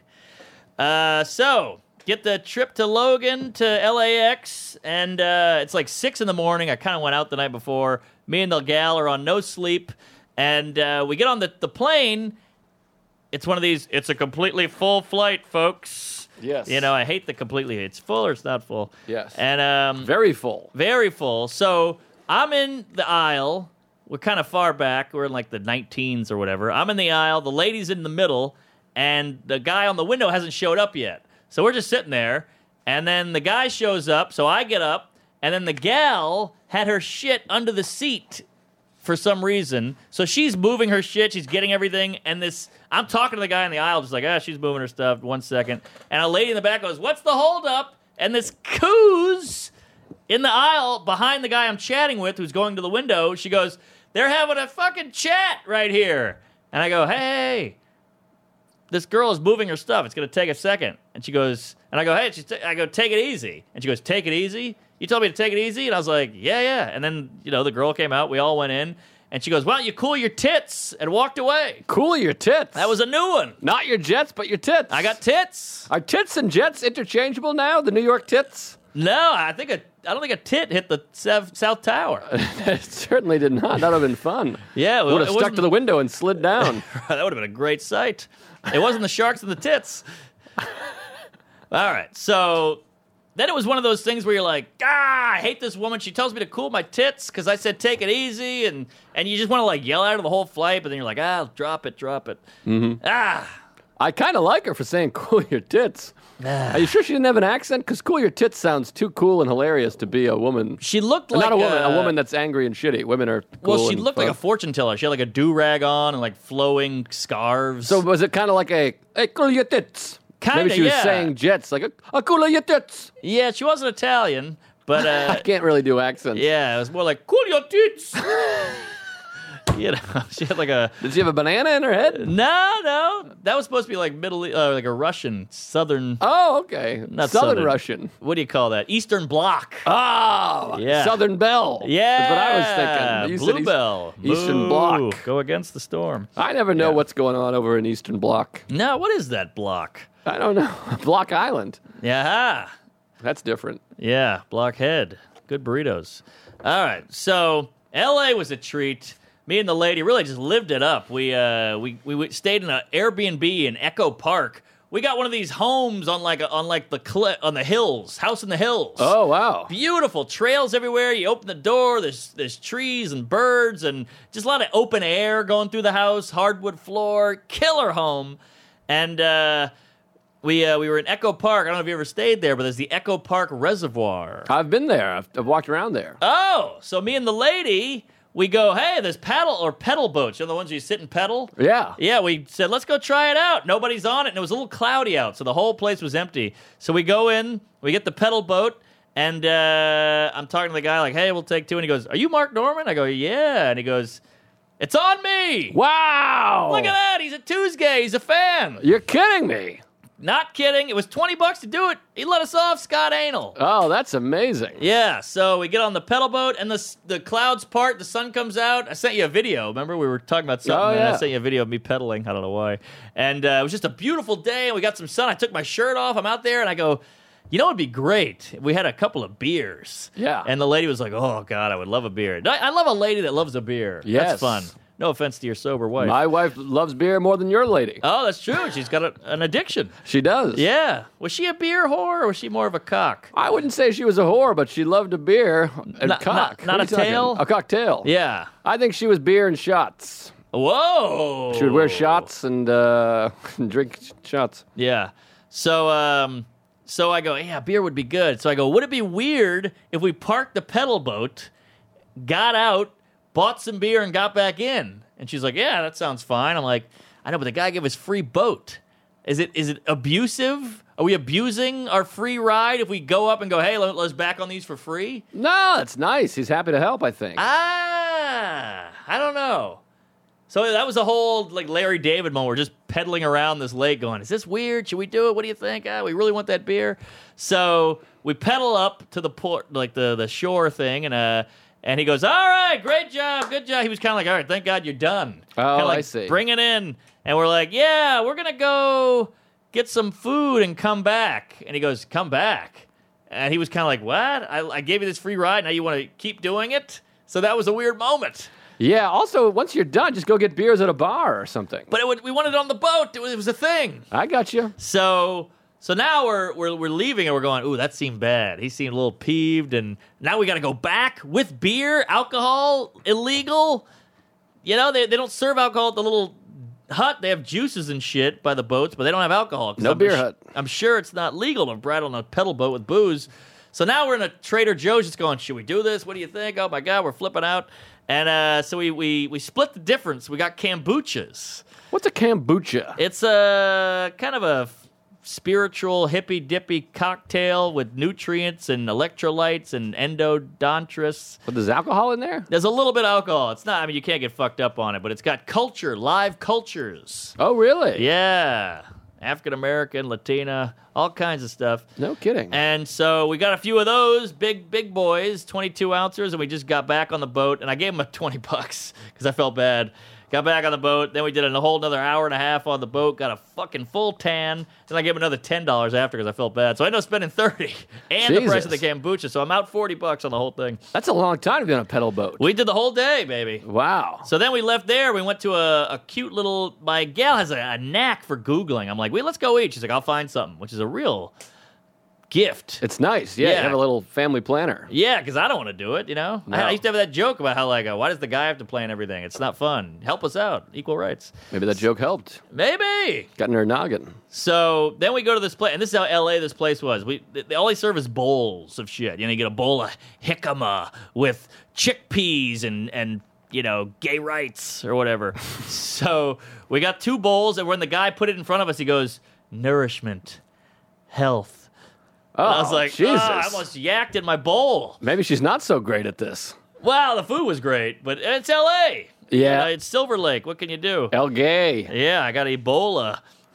So, get the trip to Logan to LAX, and it's like 6 in the morning. I kind of went out the night before. Me and the gal are on no sleep, and we get on the plane. It's one of these, it's a completely full flight, folks. Yes. You know, I hate the completely, it's full or it's not full. Yes. And very full. Very full. So I'm in the aisle. We're kind of far back. We're in like the 19s or whatever. I'm in the aisle. The lady's in the middle. And the guy on the window hasn't showed up yet. So we're just sitting there. And then the guy shows up. So I get up. And then the gal had her shit under the seat for some reason. So she's moving her shit. She's getting everything. And I'm talking to the guy in the aisle, just like, she's moving her stuff. 1 second. And a lady in the back goes, what's the holdup? And this coos in the aisle behind the guy I'm chatting with who's going to the window, she goes, they're having a fucking chat right here. And I go, hey, this girl is moving her stuff. It's going to take a second. And she goes, and I go, hey, I go, take it easy. And she goes, take it easy? You told me to take it easy? And I was like, yeah. And then, the girl came out. We all went in. And she goes, why don't you cool your tits? And walked away. Cool your tits? That was a new one. Not your jets, but your tits. I got tits. Are tits and jets interchangeable now? The New York tits? No, I don't think a tit hit the South Tower. It certainly did not. That would have been fun. Yeah. Would have stuck to the window and slid down. That would have been a great sight. It wasn't the sharks and the tits. All right, so then it was one of those things where you're like, I hate this woman. She tells me to cool my tits because I said take it easy, and you just want to like yell at her the whole flight, but then you're like, drop it. Mm-hmm. I kind of like her for saying cool your tits. Are you sure she didn't have an accent? Because cool your tits sounds too cool and hilarious to be a woman. She looked like not a woman that's angry and shitty. Women are cool. Well, she looked like a fortune teller. She had like a do-rag on and like flowing scarves. So was it kind of like hey, cool your tits? Kinda, Maybe she was yeah. saying jets, like a cool your tits. Yeah, she wasn't Italian, but I can't really do accents. Yeah, it was more like cool your tits. She had like a. Did she have a banana in her head? No, that was supposed to be like like a Russian, southern. Oh, okay. Not Southern Russian. What do you call that? Eastern Bloc. Oh, yeah. Southern Belle. Yeah, that's what I was thinking. You Bluebell. Eastern Bloc. Go against the storm. I never know what's going on over in Eastern Bloc. No, what is that block? I don't know. Block Island. Yeah. That's different. Yeah, Blockhead. Good burritos. All right, so L.A. was a treat. Me and the lady really just lived it up. We stayed in an Airbnb in Echo Park. We got one of these homes on the hills, house in the hills. Oh wow! Beautiful trails everywhere. You open the door, there's trees and birds and just a lot of open air going through the house. Hardwood floor, killer home, and we were in Echo Park. I don't know if you ever stayed there, but there's the Echo Park Reservoir. I've been there. I've walked around there. Oh, so me and the lady. We go, hey, there's pedal boats. You know the ones where you sit and pedal? Yeah. Yeah, we said, let's go try it out. Nobody's on it, and it was a little cloudy out, so the whole place was empty. So we go in, we get the pedal boat, and I'm talking to the guy like, hey, we'll take two. And he goes, are you Mark Norman? I go, yeah. And he goes, it's on me. Wow. Look at that. He's a Tuesday. He's a fan. You're kidding me. Not kidding. It was $20 to do it. He let us off Scott Anal. Oh, that's amazing. Yeah, so we get on the pedal boat, and the clouds part, the sun comes out. I sent you a video. Remember, we were talking about something, and I sent you a video of me pedaling. I don't know why. And it was just a beautiful day, and we got some sun. I took my shirt off. I'm out there, and I go, you know what would be great? We had a couple of beers. Yeah. And the lady was like, oh, God, I would love a beer. I love a lady that loves a beer. Yes. That's fun. No offense to your sober wife. My wife loves beer more than your lady. Oh, that's true. She's got an addiction. She does. Yeah. Was she a beer whore, or was she more of a cock? I wouldn't say she was a whore, but she loved a beer and cock. Not a tail? A cocktail. Yeah. I think she was beer and shots. Whoa. She would wear shots and drink shots. Yeah. So I go, yeah, beer would be good. So I go, would it be weird if we parked the pedal boat, got out, bought some beer, and got back in. And she's like, yeah, that sounds fine. I'm like, I know, but the guy gave us free boat. Is it abusive? Are we abusing our free ride if we go up and go, hey, let's back on these for free? No, that's nice. He's happy to help, I think. I don't know. So that was a whole like Larry David moment. We're just pedaling around this lake going, is this weird? Should we do it? What do you think? We really want that beer. So we pedal up to the port, like the shore thing, and he goes, all right, great job, good job. He was kind of like, all right, thank God you're done. Oh, Kinda like, I see. Bring it in. And we're like, yeah, we're going to go get some food and come back. And he goes, come back. And he was kind of like, what? I gave you this free ride, now you want to keep doing it? So that was a weird moment. Yeah, also, once you're done, just go get beers at a bar or something. But we wanted it on the boat. It was a thing. I got you. So now we're leaving and we're going, ooh, that seemed bad. He seemed a little peeved, and now we got to go back with beer, alcohol, illegal. You know, they don't serve alcohol at the little hut. They have juices and shit by the boats, but they don't have alcohol. No beer hut. I'm sure it's not legal to ride on a pedal boat with booze. So now we're in a Trader Joe's just going, should we do this? What do you think? Oh, my God, we're flipping out. And so we split the difference. We got kombuchas. What's a kombucha? It's a kind of a spiritual hippy-dippy cocktail with nutrients and electrolytes and endodontists. But there's alcohol in there? There's a little bit of alcohol. It's not, I mean, you can't get fucked up on it, but it's got culture, live cultures. Oh, really? Yeah. African-American, Latina, all kinds of stuff. No kidding. And so we got a few of those, big boys, 22 ounces, and we just got back on the boat, and I gave them $20 because I felt bad. Got back on the boat, then we did a whole another hour and a half on the boat, got a fucking full tan, then I gave him another $10 after because I felt bad. So I ended up spending $30 and the price of the kombucha, so I'm out $40 on the whole thing. That's a long time to be on a pedal boat. We did the whole day, baby. Wow. So then we left there. We went to a cute little. My gal has a knack for Googling. I'm like, wait, let's go eat. She's like, I'll find something, which is a real gift. It's nice. Yeah, Yeah. you have a little family planner. Yeah, because I don't want to do it, you know? No. I used to have that joke about how, like, why does the guy have to plan everything? It's not fun. Help us out. Equal rights. Maybe that joke helped. Maybe. Got in her noggin. So then we go to this place, and this is how L.A. this place was. They all they serve is bowls of shit. You know, you get a bowl of jicama with chickpeas and you know, gay rights or whatever. So we got 2 bowls, and when the guy put it in front of us, he goes, nourishment, health. Oh, I was like, Jesus. I almost yacked in my bowl. Maybe she's not so great at this. Wow, the food was great, but it's L.A. Yeah. It's Silver Lake. What can you do? El Gay. Yeah, I got Ebola.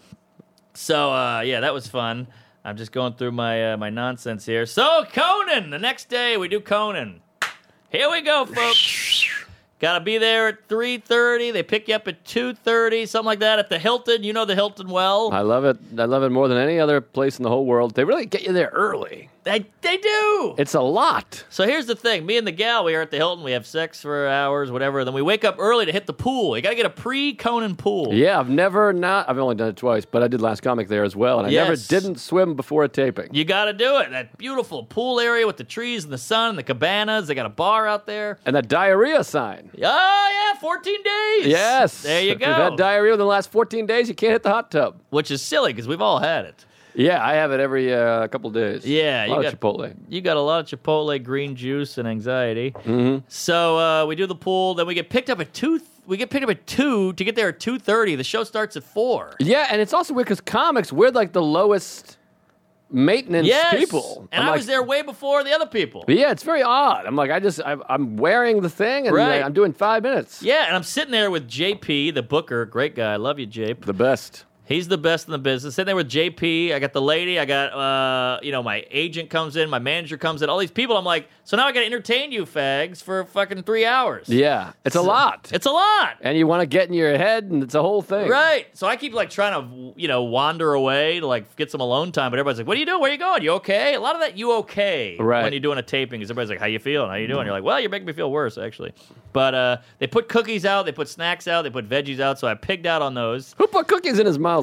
So, yeah, that was fun. I'm just going through my nonsense here. So, Conan! The next day, we do Conan. Here we go, folks. Got to be there at 3:30. They pick you up at 2:30, something like that, at the Hilton. You know the Hilton well. I love it. I love it more than any other place in the whole world. They really get you there early. They do. It's a lot. So here's the thing. Me and the gal, we are at the Hilton. We have sex for hours, whatever. Then we wake up early to hit the pool. You got to get a pre-Conan pool. Yeah, I've only done it twice, but I did Last Comic there as well, and I never Yes. didn't swim before a taping. You got to do it. That beautiful pool area with the trees and the sun and the cabanas. They got a bar out there. And that diarrhea sign. Oh, yeah, 14 days. Yes. There you If go. you've had diarrhea in the last 14 days, you can't hit the hot tub. Which is silly because we've all had it. Yeah, I have it every couple days. Yeah, a lot of Chipotle. You got a lot of Chipotle, green juice, and anxiety. Mm-hmm. So we do the pool. Then we get picked up at 2. We get picked up at 2 to get there at 2:30. The show starts at 4. Yeah, and it's also weird because comics, we're like the lowest maintenance Yes. people. And I'm I like, was there way before the other people. Yeah, it's very odd. I'm like, I'm wearing the thing, and Right. I'm doing 5 minutes. Yeah, and I'm sitting there with JP, the booker, great guy. I love you, Jape. The best. He's the best in the business. Sitting there with JP, I got the lady, I got, my agent comes in, my manager comes in, all these people. I'm like, so now I got to entertain you fags for fucking 3 hours. Yeah, it's a lot. It's a lot. And you want to get in your head, and it's a whole thing. Right. So I keep like trying to, wander away to like get some alone time, but everybody's like, what are you doing? Where are you going? You okay? A lot of that you okay Right. when you're doing a taping because everybody's like, how you feeling? How you doing? You're like, well, you're making me feel worse, actually. But they put cookies out, they put snacks out, they put veggies out, so I pigged out on those. Who put cookies in his mouth?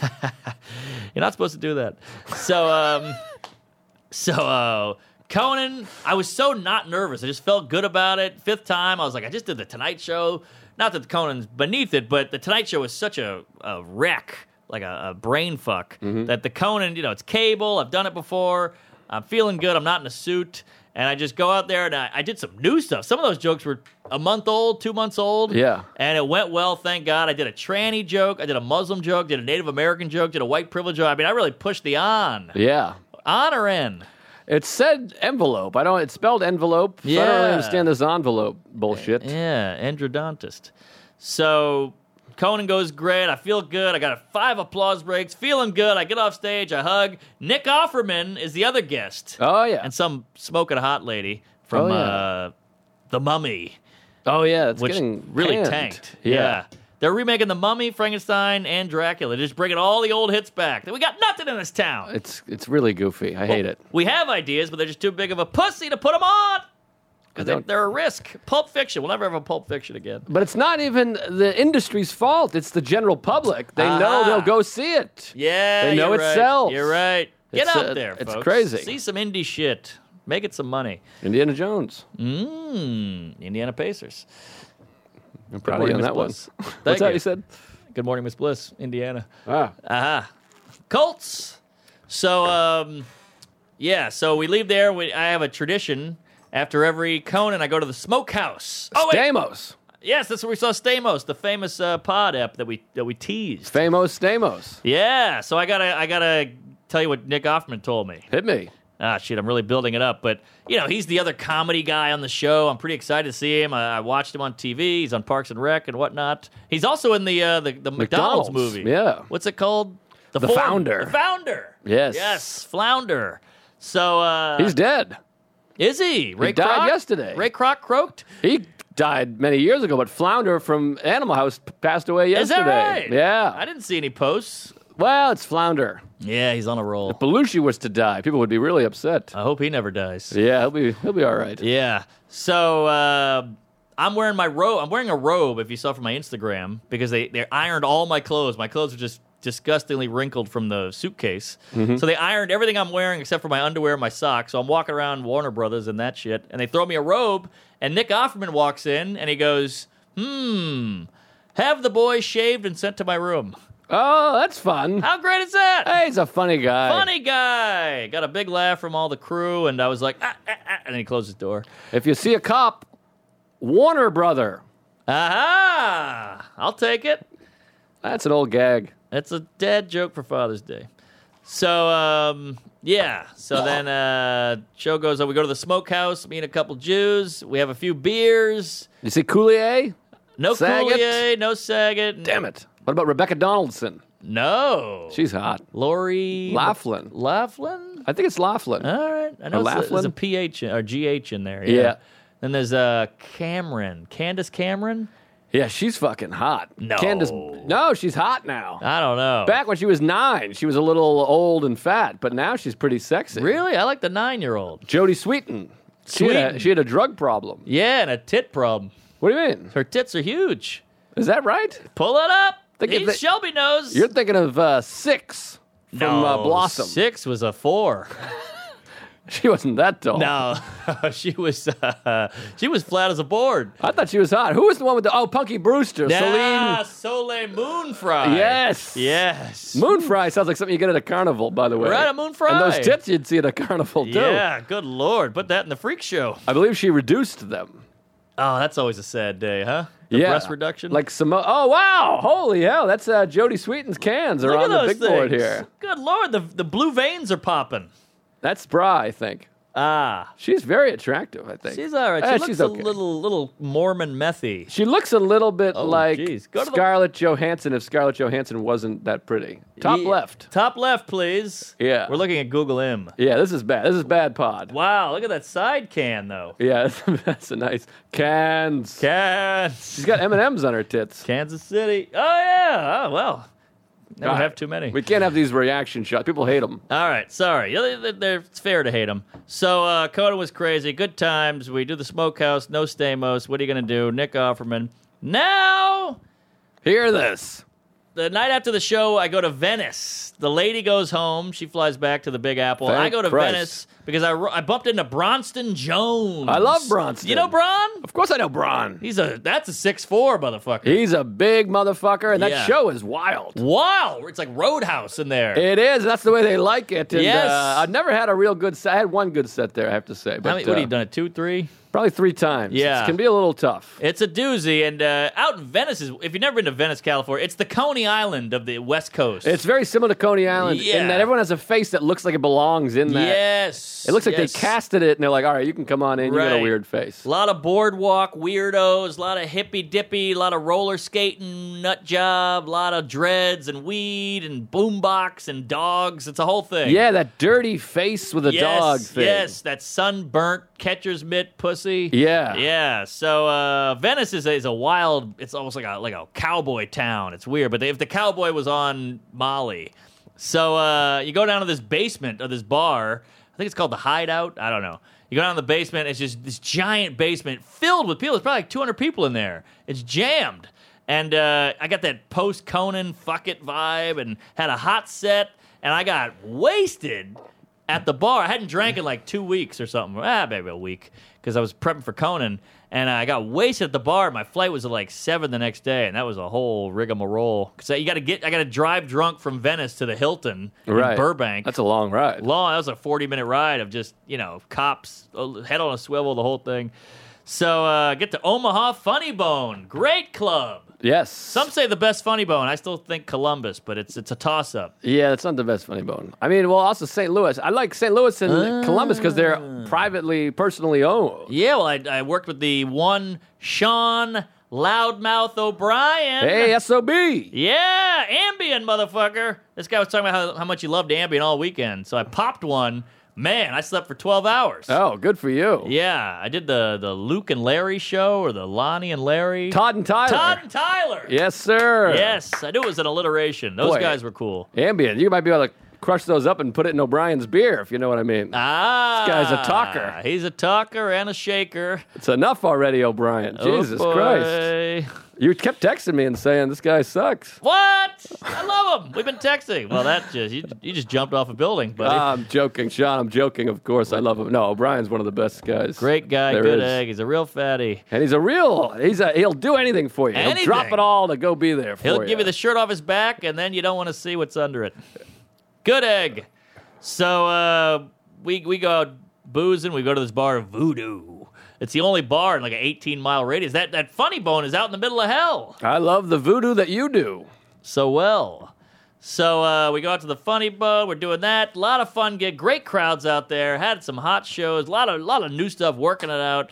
You're not supposed to do that. So Conan, I was so not nervous. I just felt good about it. 5th time, I was like, I just did the Tonight Show. Not that Conan's beneath it, but the Tonight Show was such a wreck, like a brain fuck, that the Conan, it's cable. I've done it before. I'm feeling good. I'm not in a suit. And I just go out there and I did some new stuff. Some of those jokes were a month old, 2 months old. Yeah. And it went well, thank God. I did a tranny joke. I did a Muslim joke. Did a Native American joke. Did a white privilege joke. I mean, I really pushed the on. Yeah. On or in? It said envelope. It's spelled envelope. So I don't really Yeah. understand this envelope bullshit. Yeah, endodontist. So Conan goes great. I feel good. I got 5 applause breaks. Feeling good. I get off stage. I hug. Nick Offerman is the other guest. Oh, yeah. And some smoking hot lady from Oh, yeah. The Mummy, Oh, yeah. It's which getting really panned. tanked. Yeah. They're remaking The Mummy, Frankenstein, and Dracula. They're just bringing all the old hits back. We got nothing in this town. It's really goofy. I hate it. We have ideas, but they're just too big of a pussy to put them on. I Because don't- they're a risk. Pulp Fiction. We'll never have a Pulp Fiction again. But it's not even the industry's fault. It's the general public. They know they'll go see it. Yeah, They know you're it right. sells. You're right. Get It's, out there, it's folks. crazy. See some indie shit. Make it some money. Indiana Jones. Indiana Pacers. I'm Good proud of morning, you on Miss that one. Bliss. What's Thank that you. you said? Good morning, Miss Bliss, Indiana. Ah. Colts. So, so we leave there. I have a tradition. After every Conan, I go to the smokehouse. Oh, wait. Stamos. Yes, that's where we saw Stamos, the famous pod app that we teased. Famos Stamos. Yeah, so I gotta tell you what Nick Offerman told me. Hit me. Ah, shit, I'm really building it up. But, he's the other comedy guy on the show. I'm pretty excited to see him. I watched him on TV. He's on Parks and Rec and whatnot. He's also in the McDonald's movie. Yeah. What's it called? The Founder. The Founder. Yes. Yes, Flounder. So, He's dead. is he? Ray died Kroc? yesterday. Ray Kroc croaked? He died many years ago, but Flounder from Animal House passed away yesterday. Is that right? Yeah. I didn't see any posts. Well, it's Flounder. Yeah, he's on a roll. If Belushi was to die, people would be really upset. I hope he never dies. Yeah, he'll be all right. Yeah. So I'm wearing my robe. I'm wearing a robe, if you saw from my Instagram, because they ironed all my clothes. My clothes were just disgustingly wrinkled from the suitcase. So they ironed everything I'm wearing except for my underwear and my socks. So I'm walking around Warner Brothers and that shit, and they throw me a robe, and Nick Offerman walks in, and he goes, have the boys shaved and sent to my room. Oh, that's fun. How great is that? Hey, he's a funny guy. Funny guy. Got a big laugh from all the crew, and I was like, and he closed his door. If you see a cop, Warner Brother. Aha! I'll take it. That's an old gag. It's a dad joke for Father's Day. So, yeah. So then show goes on. We go to the smokehouse, meet a couple Jews. We have a few beers. You see Coulier? No Saget? Coulier, no Saget. Damn it. What about Rebecca Donaldson? No. She's hot. Lori Laughlin. Laughlin? I think it's Laughlin. All right. I know there's a Laughlin? PH or GH in there. Yeah. Then there's Cameron. Candace Cameron? Yeah, she's fucking hot. No. No, she's hot now. I don't know. Back when she was 9, she was a little old and fat, but now she's pretty sexy. Really? I like the 9-year-old. Jodie Sweetin. Sweetin. She had a drug problem. Yeah, and a tit problem. What do you mean? Her tits are huge. Is that right? Pull it up. Think of the- Shelby knows. You're thinking of 6 from Blossom. 6 was a 4. She wasn't that tall. No, she was flat as a board. I thought she was hot. Who was the one with the Punky Brewster? Yeah, Soleil Moon Fry. Yes. Yes. Moon fry sounds like something you get at a carnival, by the way. Right, a moon fry. And those tits you'd see at a carnival, too. Yeah, good Lord. Put that in the freak show. I believe she reduced them. Oh, that's always a sad day, huh? The Yeah. breast reduction? Like Oh, wow. Holy hell. That's Jodie Sweetin's cans are Look on at the those big board things. here. Good Lord, the blue veins are popping. That's Bra, I think. Ah. She's very attractive, I think. She's all right. She looks she's a okay. little Mormon methy. She looks a little bit like geez. Go to the- Scarlett Johansson if Scarlett Johansson wasn't that pretty. Top Yeah. left. Top left, please. Yeah. We're looking at Google M. Yeah, this is bad. This is bad pod. Wow, look at that side can, though. Yeah, that's a nice cans. She's got M&Ms on her tits. Kansas City. Oh, yeah. Oh, well. Never have too many. We can't have these reaction shots. People hate them. All right, sorry. Yeah, it's fair to hate them. So, Coda was crazy. Good times. We do the smokehouse. No Stamos. What are you going to do? Nick Offerman. Now, Hear this. the night after the show, I go to Venice. The lady goes home. She flies back to the Big Apple. I Thank go to Christ. Venice because I bumped into Bronston Jones. I love Bronston. You know Bron? Of course I know Bron. That's a 6'4" motherfucker. He's a big motherfucker, and that Yeah. show is wild. Wow, it's like Roadhouse in there. It is. That's the way they like it. And, Yes. I've never had a real good set. I had one good set there, I have to say. But, How many, what have you done? It 2, 3? Probably 3 times. Yeah. It can be a little tough. It's a doozy, and out in Venice if you've never been to Venice, California, it's the Coney Island of the West Coast. It's very similar to Coney Island Yeah. in that everyone has a face that looks like it belongs in that. Yes. It looks like yes. they casted it, and they're like, all right, you can come on in. You got a Right. weird face. A lot of boardwalk weirdos, a lot of hippy dippy, a lot of roller skating, nut job, a lot of dreads and weed and boombox and dogs. It's a whole thing. Yeah, that dirty face with a yes, dog thing. Yes, that sunburnt catcher's mitt pussy. Yeah. Yeah. So Venice is a wild. It's almost like a cowboy town. It's weird, but if the cowboy was on Molly, so you go down to this basement of this bar. I think it's called the Hideout. I don't know. You go down to the basement. It's just this giant basement filled with people. There's probably like 200 people in there. It's jammed. And I got that post Conan fuck it vibe and had a hot set. And I got wasted at the bar. I hadn't drank in like 2 weeks or something. Maybe a week because I was prepping for Conan. And I got wasted at the bar. My flight was at like 7 the next day, and that was a I got to drive drunk from Venice to the Hilton in Burbank. That's a long ride. That was a 40-minute ride of just, cops, head on a swivel, the whole thing. So get to Omaha Funny Bone. Great club. Yes. Some say the best Funny Bone. I still think Columbus, but it's a toss-up. Yeah, that's not the best Funny Bone. I mean, well, also St. Louis. I like St. Louis and Columbus because they're personally owned. Yeah, well, I worked with the one Sean Loudmouth O'Brien. Hey, SOB. Yeah, Ambien, motherfucker. This guy was talking about how much he loved Ambien all weekend. So I popped one. Man, I slept for 12 hours. Oh, good for you. Yeah, I did the Luke and Larry show or the Lonnie and Larry. Todd and Tyler. Todd and Tyler. Yes, sir. Yes, I knew it was an alliteration. Those Boy. guys were cool. Ambien. You might be able to crush those up and put it in O'Brien's beer, if you know what I mean. Ah. This guy's a talker. He's a talker and a shaker. It's enough already, O'Brien. Jesus Oh, boy. Christ. You kept texting me and saying this guy sucks. What? I love him. We've been texting. Well, you just jumped off a building, buddy. I'm joking, Sean. I'm joking. Of course, I love him. No, O'Brien's one of the best guys. Great guy, there good is. egg. He's a real fatty. And he'll do anything for you. He'll Anything. drop it all to go be there for you. He'll give you the shirt off his back, and then you don't want to see what's under it. Good egg. So we go out boozing. We go to this bar, Voodoo. It's the only bar in like an 18-mile radius. That Funny Bone is out in the middle of hell. I love the voodoo that you do. So well. So we go out to the Funny Bone. We're doing that. A lot of fun gig. Great crowds out there. Had some hot shows. A lot of new stuff. Working it out.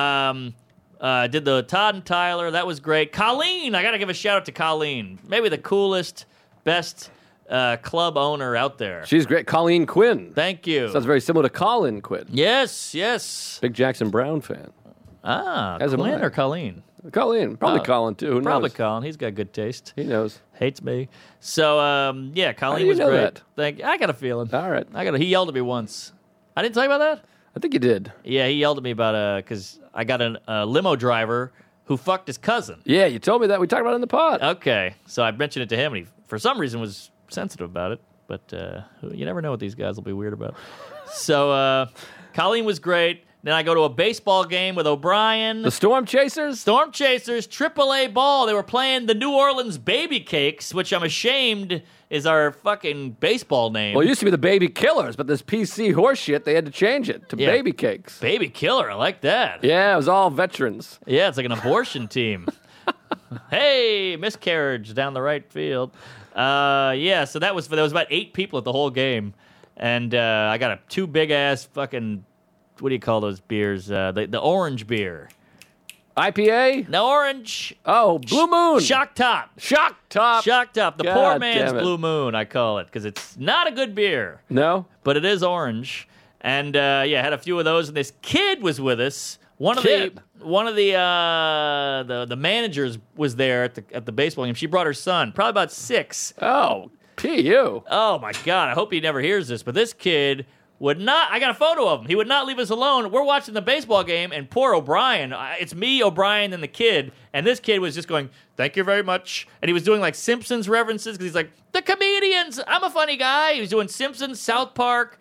Did the Todd and Tyler. That was great. Colleen. I got to give a shout out to Colleen. Maybe the coolest, best club owner out there. She's great. Colleen Quinn. Thank you. Sounds very similar to Colin Quinn. Yes. Big Jackson Brown fan. As am Quinn I. or Colleen? Colleen. Probably Colin, too. Who Probably knows? Colin. He's got good taste. He knows. Hates me. So, Colleen do you was know great. that? I got a feeling. All right. He yelled at me once. I didn't tell you about that? I think you did. Yeah, he yelled at me about because I got a limo driver who fucked his cousin. Yeah, you told me that. We talked about it in the pod. Okay, so I mentioned it to him, and he, for some reason, was sensitive about it. But you never know what these guys will be weird about. So Colleen was great. Then I go to a baseball game with O'Brien. The Storm Chasers? Storm Chasers, AAA ball. They were playing the New Orleans Baby Cakes, which I'm ashamed is our fucking baseball name. Well, it used to be the Baby Killers, but this PC horse shit, they had to change it to Yeah. Baby Cakes. Baby Killer, I like that. Yeah, it was all veterans. Yeah, it's like an abortion team. Hey, miscarriage down the right field. Yeah, so there was about 8 people at the whole game, and I got two big ass fucking, what do you call those beers? The orange beer. IPA? The orange. Oh, Blue Moon. Shock Top. Shock Top. Shock Top. The God poor man's damn it. Blue Moon, I call it, because it's not a good beer, No? but it is orange. And yeah, I had a few of those, and this kid was with us. One of Kid? the managers was there at the baseball game. She brought her son, probably about 6. Oh, PU. Oh my God! I hope he never hears this. But this kid would not. I got a photo of him. He would not leave us alone. We're watching the baseball game, and poor O'Brien. It's me, O'Brien, and the kid. And this kid was just going, "Thank you very much." And he was doing like Simpsons references because he's like, "The comedians. I'm a funny guy." He was doing Simpsons, South Park.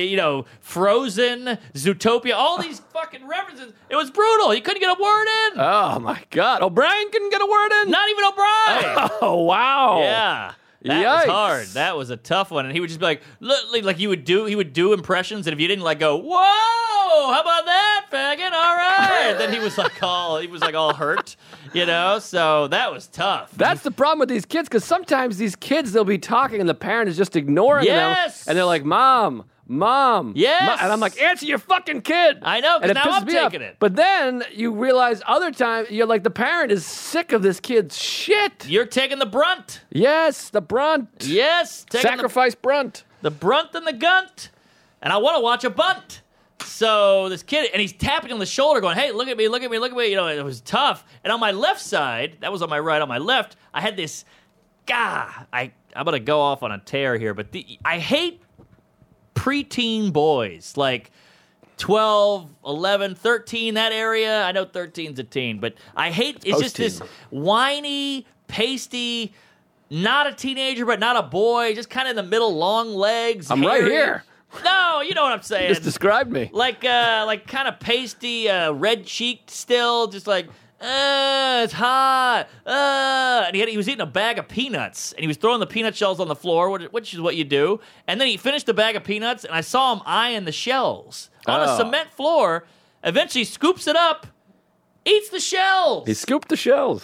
Frozen, Zootopia, all these fucking references. It was brutal. He couldn't get a word in. Oh my God, O'Brien couldn't get a word in. Not even O'Brien. Oh wow. Yeah. That Yikes. was hard. That was a tough one. And he would just be like, look, like he would do impressions, and if you didn't like go, whoa, how about that, faggot? All right. Then he was like all hurt, So that was tough. That's the problem with these kids, because sometimes these kids, they'll be talking and the parent is just ignoring them, and they're like, Mom. Yes. And I'm like, answer your fucking kid. I know, because And now pisses I'm me off. taking it. But then you realize other times, you're like, the parent is sick of this kid's shit. You're taking the brunt. Yes, the brunt. Yes. Sacrifice brunt. The brunt and the gunt. And I want to watch a bunt. So this kid, and he's tapping on the shoulder going, hey, look at me. It was tough. And on my left side, that was on my right, on my left, I had this, I'm going to go off on a tear here, but I hate preteen boys, like 12, 11, 13, that area. I know 13's a teen, but I hate, it's just this whiny, pasty, not a teenager, but not a boy, just kind of in the middle, long legs. I'm hairy. right here. No, you know what I'm saying. Just described me. Like kind of pasty, red-cheeked still, just like, it's hot. And he was eating a bag of peanuts, and he was throwing the peanut shells on the floor, which is what you do. And then he finished the bag of peanuts, and I saw him eyeing the shells on a cement floor. Eventually scoops it up, eats the shells. He scooped the shells.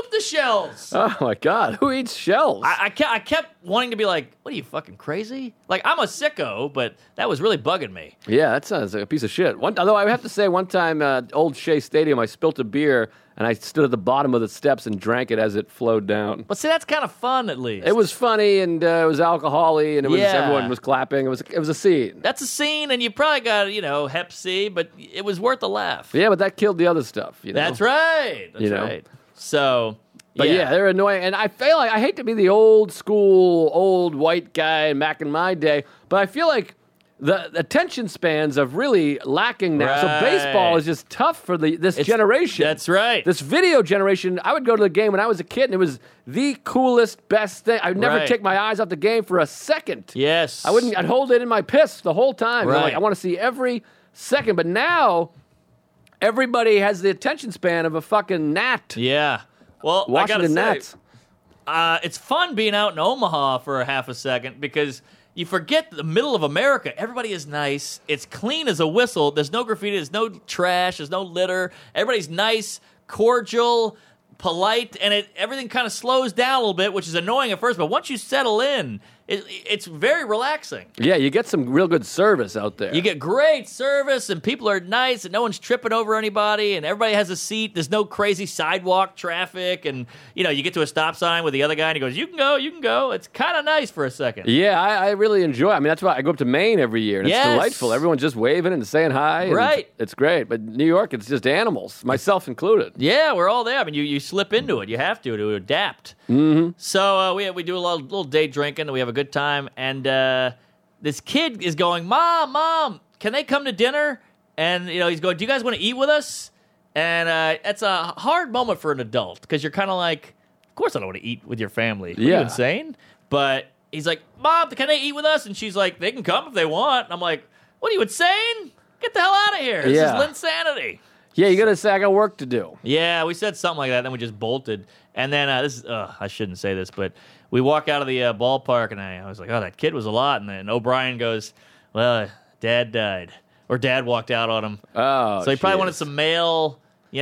Oh, my God. Who eats shells? I kept wanting to be like, what are you, fucking crazy? Like, I'm a sicko, but that was really bugging me. Yeah, that sounds like a piece of shit. Although I have to say, one time, Old Shea Stadium, I spilt a beer, and I stood at the bottom of the steps and drank it as it flowed down. But see, that's kind of fun, at least. It was funny, and it was alcohol-y, and everyone was clapping. It was a scene. That's a scene, and you probably got, Hep C, but it was worth a laugh. Yeah, but that killed the other stuff. That's right. That's right. So, But yeah, they're annoying. And I feel like I hate to be the old school, old white guy back in my day, but I feel like the attention spans are really lacking now. Right. So baseball is just tough for this generation. That's right. This video generation, I would go to the game when I was a kid, and it was the coolest, best thing. I would never take my eyes off the game for a second. Yes. I'd hold it in my piss the whole time. Right. I'm like, I want to see every second. But now, everybody has the attention span of a fucking gnat. Yeah. Well, Washington Gnats. It's fun being out in Omaha for a half a second because you forget the middle of America. Everybody is nice. It's clean as a whistle. There's no graffiti. There's no trash. There's no litter. Everybody's nice, cordial, polite, and everything kind of slows down a little bit, which is annoying at first. But once you settle in, it's very relaxing. Yeah, you get some real good service out there. You get great service, and people are nice, and no one's tripping over anybody, and everybody has a seat. There's no crazy sidewalk traffic, and you get to a stop sign with the other guy, and he goes, "You can go, you can go." It's kind of nice for a second. Yeah, I really enjoy it. I mean, that's why I go up to Maine every year, and it's delightful. Everyone's just waving and saying hi. And right. It's great. But New York, it's just animals, myself included. Yeah, we're all there. I mean, you slip into it. You have to adapt. Mm-hmm. So we do a little day drinking, and we have a good time, and this kid is going, Mom, can they come to dinner? And he's going, do you guys want to eat with us? And it's a hard moment for an adult because you're kind of like, of course I don't want to eat with your family. Are you insane? But he's like, Mom, can they eat with us? And she's like, they can come if they want. And I'm like, what are you insane? Get the hell out of here. This is Linsanity. Yeah, you got to say, I got work to do. Yeah, we said something like that, then we just bolted. And then I shouldn't say this, but we walk out of the ballpark, and I was like, oh, that kid was a lot. And then O'Brien goes, well, Dad died. Or Dad walked out on him. Oh, so he probably wanted some male,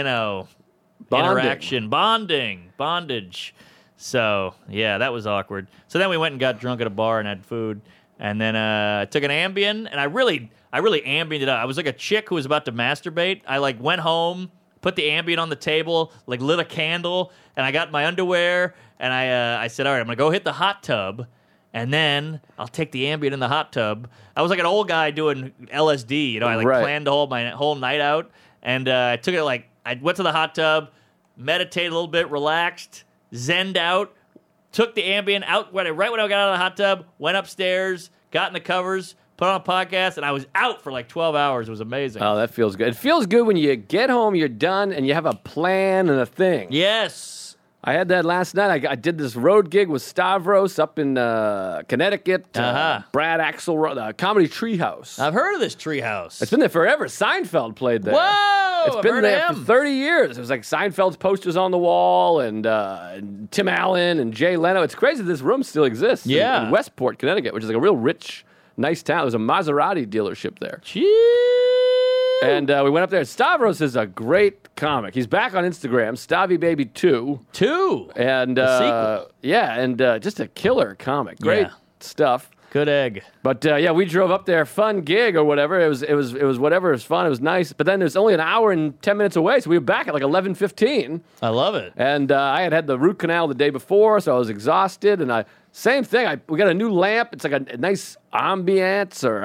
interaction. Bondage. So, yeah, that was awkward. So then we went and got drunk at a bar and had food. And then I took an Ambien, and I really Ambien it up. I was like a chick who was about to masturbate. I went home, put the Ambien on the table, lit a candle, and I got my underwear, and I said, all right, I'm going to go hit the hot tub, and then I'll take the Ambien in the hot tub. I was like an old guy doing LSD, I planned my whole night out, and I took it I went to the hot tub, meditated a little bit, relaxed, zenned out, took the Ambien out right when I got out of the hot tub, went upstairs, got in the covers, put on a podcast, and I was out for like 12 hours. It was amazing. Oh, that feels good. It feels good when you get home, you're done, and you have a plan and a thing. Yes. I had that last night. I did this road gig with Stavros up in Connecticut. Brad Axel, Comedy Treehouse. I've heard of this treehouse. It's been there forever. Seinfeld played there. Whoa! It's I've been heard there of for him. 30 years. It was like Seinfeld's posters on the wall and Tim Allen and Jay Leno. It's crazy this room still exists in Westport, Connecticut, which is like a real rich, nice town. There's a Maserati dealership there. And we went up there. Stavros is a great comic. He's back on Instagram, StaviBaby2. And just a killer comic. Great stuff. Good egg. But we drove up there, fun gig or whatever. It was whatever. It was fun. It was nice. But then it was only an hour and 10 minutes away, so we were back at like 11:15. I love it. And I had the root canal the day before, so I was exhausted. And same thing. We got a new lamp. It's like a nice ambiance or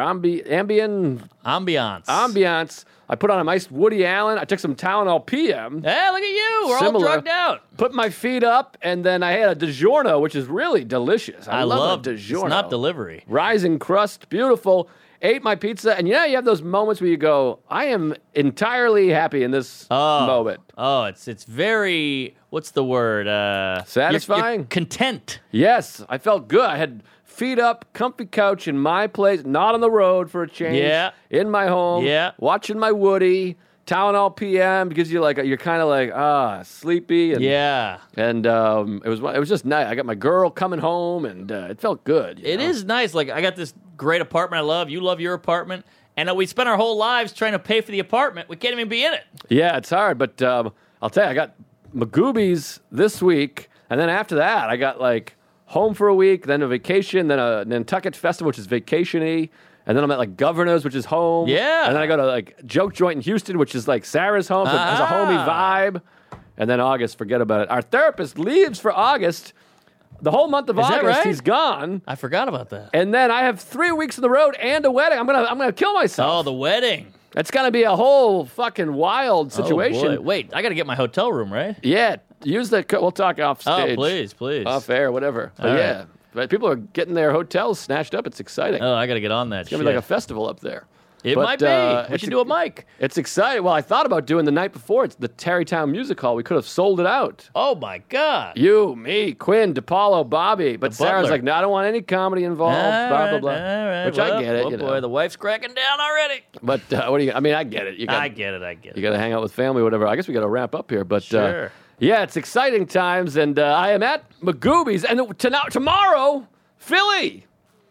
ambiance. I put on a nice Woody Allen. I took some Tylenol PM. Hey, look at you. We're all drugged out. Put my feet up, and then I had a DiGiorno, which is really delicious. I love a DiGiorno. It's not delivery. Rising crust, beautiful. Ate my pizza, and you have those moments where you go, I am entirely happy in this moment. Oh, it's very, what's the word? Satisfying? You're content. Yes, I felt good. I had feet up, comfy couch in my place, not on the road for a change. Yeah. In my home. Yeah. Watching my Woody. Tylenol PM because you're kind of like sleepy. And, And it was just nice. I got my girl coming home, and it felt good. It is nice. Like, I got this great apartment I love. You love your apartment. And we spent our whole lives trying to pay for the apartment. We can't even be in it. Yeah, it's hard. But I'll tell you, I got Magoobies this week. And then after that, I got like home for a week, then a vacation, then a Nantucket Festival, which is vacation-y. And then I'm at like Governor's, which is home. Yeah. And then I go to like Joke Joint in Houston, which is like Sarah's home. So it has a homey vibe. And then August, forget about it. Our therapist leaves for August. The whole month of August, right? he's gone. I forgot about that. And then I have 3 weeks on the road and a wedding. I'm gonna kill myself. Oh, the wedding. It's gonna be a whole fucking wild situation. Oh, boy. Wait, I got to get my hotel room, right? Yeah, use the. We'll talk off stage. Oh, please. Off air, whatever. But All yeah. right. But people are getting their hotels snatched up. It's exciting. Oh, I got to get on that. It's gonna be like a festival up there. It might be. We should do a mic. It's exciting. Well, I thought about doing the night before. It's the Tarrytown Music Hall. We could have sold it out. Oh, my God. You, me, Quinn, DePaulo, Bobby. But Sarah's butler. like, no, I don't want any comedy involved, blah, blah, blah. All right. Which well, I get it. Oh, boy, the wife's cracking down already. But what do you, I get it. I get it. You got to hang out with family, whatever. I guess we got to wrap up here. But Sure. yeah, it's exciting times. And I am at Magoobies. And tomorrow, Philly.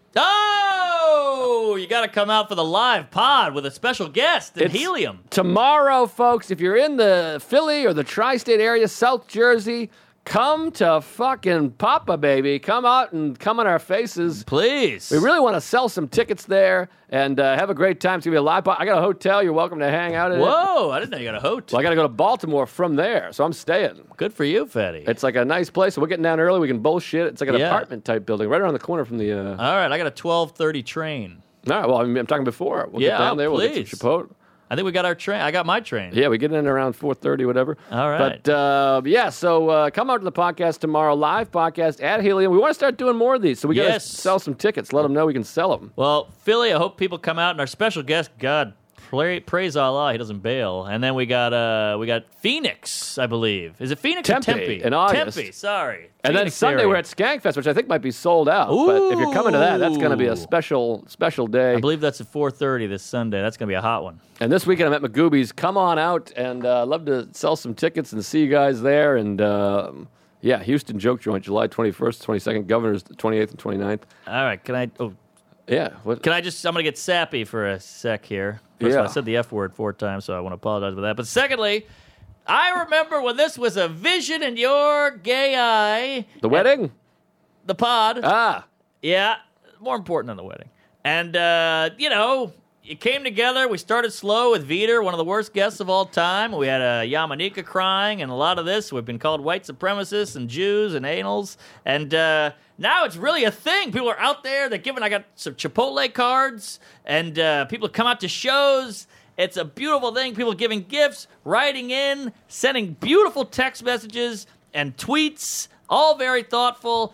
Oh, you got to come out for the live pod with a special guest in Helium. Tomorrow, folks, if you're in the Philly or the tri-state area, South Jersey, come to fucking Papa, baby. Come out and come on our faces. Please. We really want to sell some tickets there and have a great time. It's going to be a live pod. I got a hotel. You're welcome to hang out in it. Whoa, I didn't know you got a hotel. Well, I got to go to Baltimore from there, so I'm staying. Good for you, Fatty. It's like a nice place. So we're getting down early. We can bullshit. It's like an apartment-type building right around the corner from the... All right, I got a 12:30 train. All right, well, I'm talking before. We'll get down there. We'll get some Chipotle. I think we got our train. I got my train. Yeah, we get in around 4:30, whatever. All right. But so come out to the podcast tomorrow, live podcast at Helium. We want to start doing more of these, so we got to sell some tickets. Let them know we can sell them. Well, Philly, I hope people come out, and our special guest, God, praise Allah, he doesn't bail. And then we got Phoenix, I believe. Is it Phoenix or Tempe? In August. Tempe, sorry. And Phoenix then Sunday area. we're at Skankfest, which I think might be sold out. Ooh. But if you're coming to that, that's going to be a special day. I believe that's at 4:30 this Sunday. That's going to be a hot one. And this weekend I'm at Magoobies. Come on out, and love to sell some tickets and see you guys there. And Houston Joke Joint, July 21st, 22nd, Governor's 28th and 29th. All right, can I... Oh, yeah. What? Can I just... I'm going to get sappy for a sec here. First of all, I said the F word 4 times, so I want to apologize for that. But secondly, I remember when this was a vision in your gay eye. The wedding? The pod. Ah. Yeah, more important than the wedding. And, it came together. We started slow with Vitor, one of the worst guests of all time. We had Yamanika crying and a lot of this. We've been called white supremacists and Jews and anals. And now it's really a thing. People are out there. They're giving, I got some Chipotle cards. And people come out to shows. It's a beautiful thing. People giving gifts, writing in, sending beautiful text messages and tweets. All very thoughtful.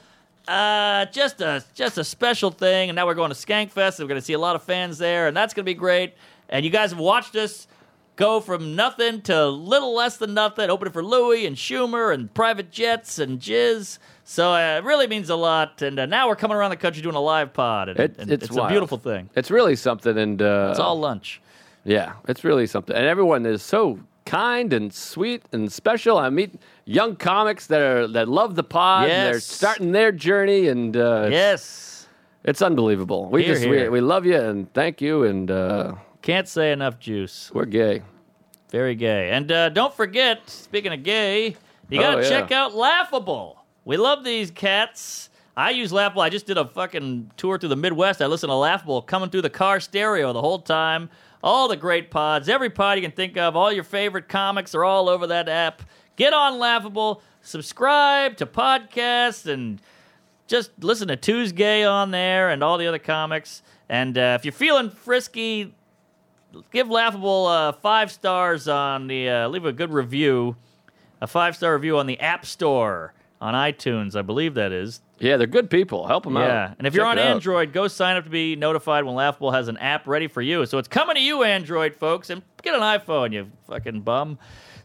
just a special thing. And now we're going to Skankfest. We're going to see a lot of fans there, and that's going to be great. And you guys have watched us go from nothing to little less than nothing, opening for Louis and Schumer and Private Jets and Jizz. So it really means a lot. And now we're coming around the country doing a live pod. And it's a beautiful thing. It's really something. And it's all lunch. Yeah, it's really something. And everyone is so kind and sweet and special. I meet young comics that love the pod. Yes. And they're starting their journey. And Yes. it's unbelievable. We love you and thank you. And can't say enough juice. We're gay. Very gay. And don't forget, speaking of gay, you got to check out Laughable. We love these cats. I use Laughable. I just did a fucking tour through the Midwest. I listened to Laughable coming through the car stereo the whole time. All the great pods. Every pod you can think of. All your favorite comics are all over that app. Get on Laughable. Subscribe to podcasts and just listen to Tuesday on there and all the other comics. And if you're feeling frisky, give Laughable 5 stars on the, leave a good review, a 5-star review on the App Store on iTunes, I believe that is. Yeah, they're good people. Help them out. Yeah, and if you're on Android, go sign up to be notified when Laughable has an app ready for you. So it's coming to you, Android folks, and get an iPhone, you fucking bum.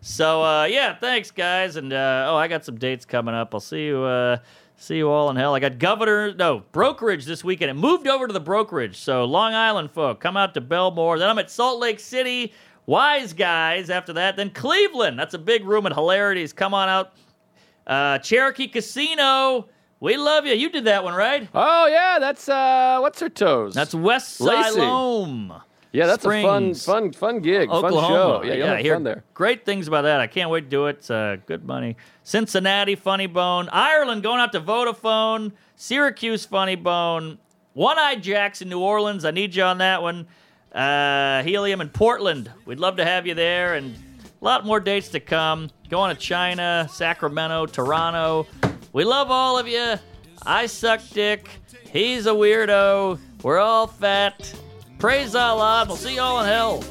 So, yeah, thanks, guys. And, I got some dates coming up. I'll see you all in hell. I got Brokerage this weekend. It moved over to the Brokerage. So Long Island folk, come out to Belmore. Then I'm at Salt Lake City. Wise Guys after that. Then Cleveland. That's a big room at Hilarities. Come on out. Cherokee Casino. We love you. You did that one, right? Oh, yeah. That's, what's her toes? That's West Siloam. Yeah, that's Springs. a fun gig, Fun show. Yeah, I you'll have hear fun there. Great things about that. I can't wait to do it. It's good money. Cincinnati, Funny Bone. Ireland, going out to Vodafone. Syracuse, Funny Bone. One-Eyed Jacks in New Orleans. I need you on that one. Helium in Portland. We'd love to have you there. And a lot more dates to come. Going to China, Sacramento, Toronto. We love all of you. I suck dick. He's a weirdo. We're all fat. Praise Allah. We'll see you all in hell.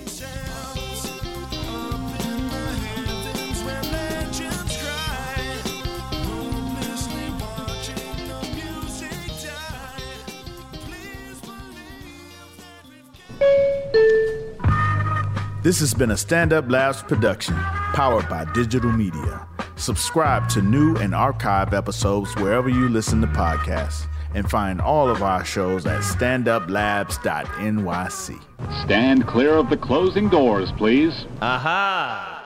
This has been a Stand Up Labs production, powered by digital media. Subscribe to new and archive episodes wherever you listen to podcasts, and find all of our shows at standuplabs.nyc. Stand clear of the closing doors, please. Aha!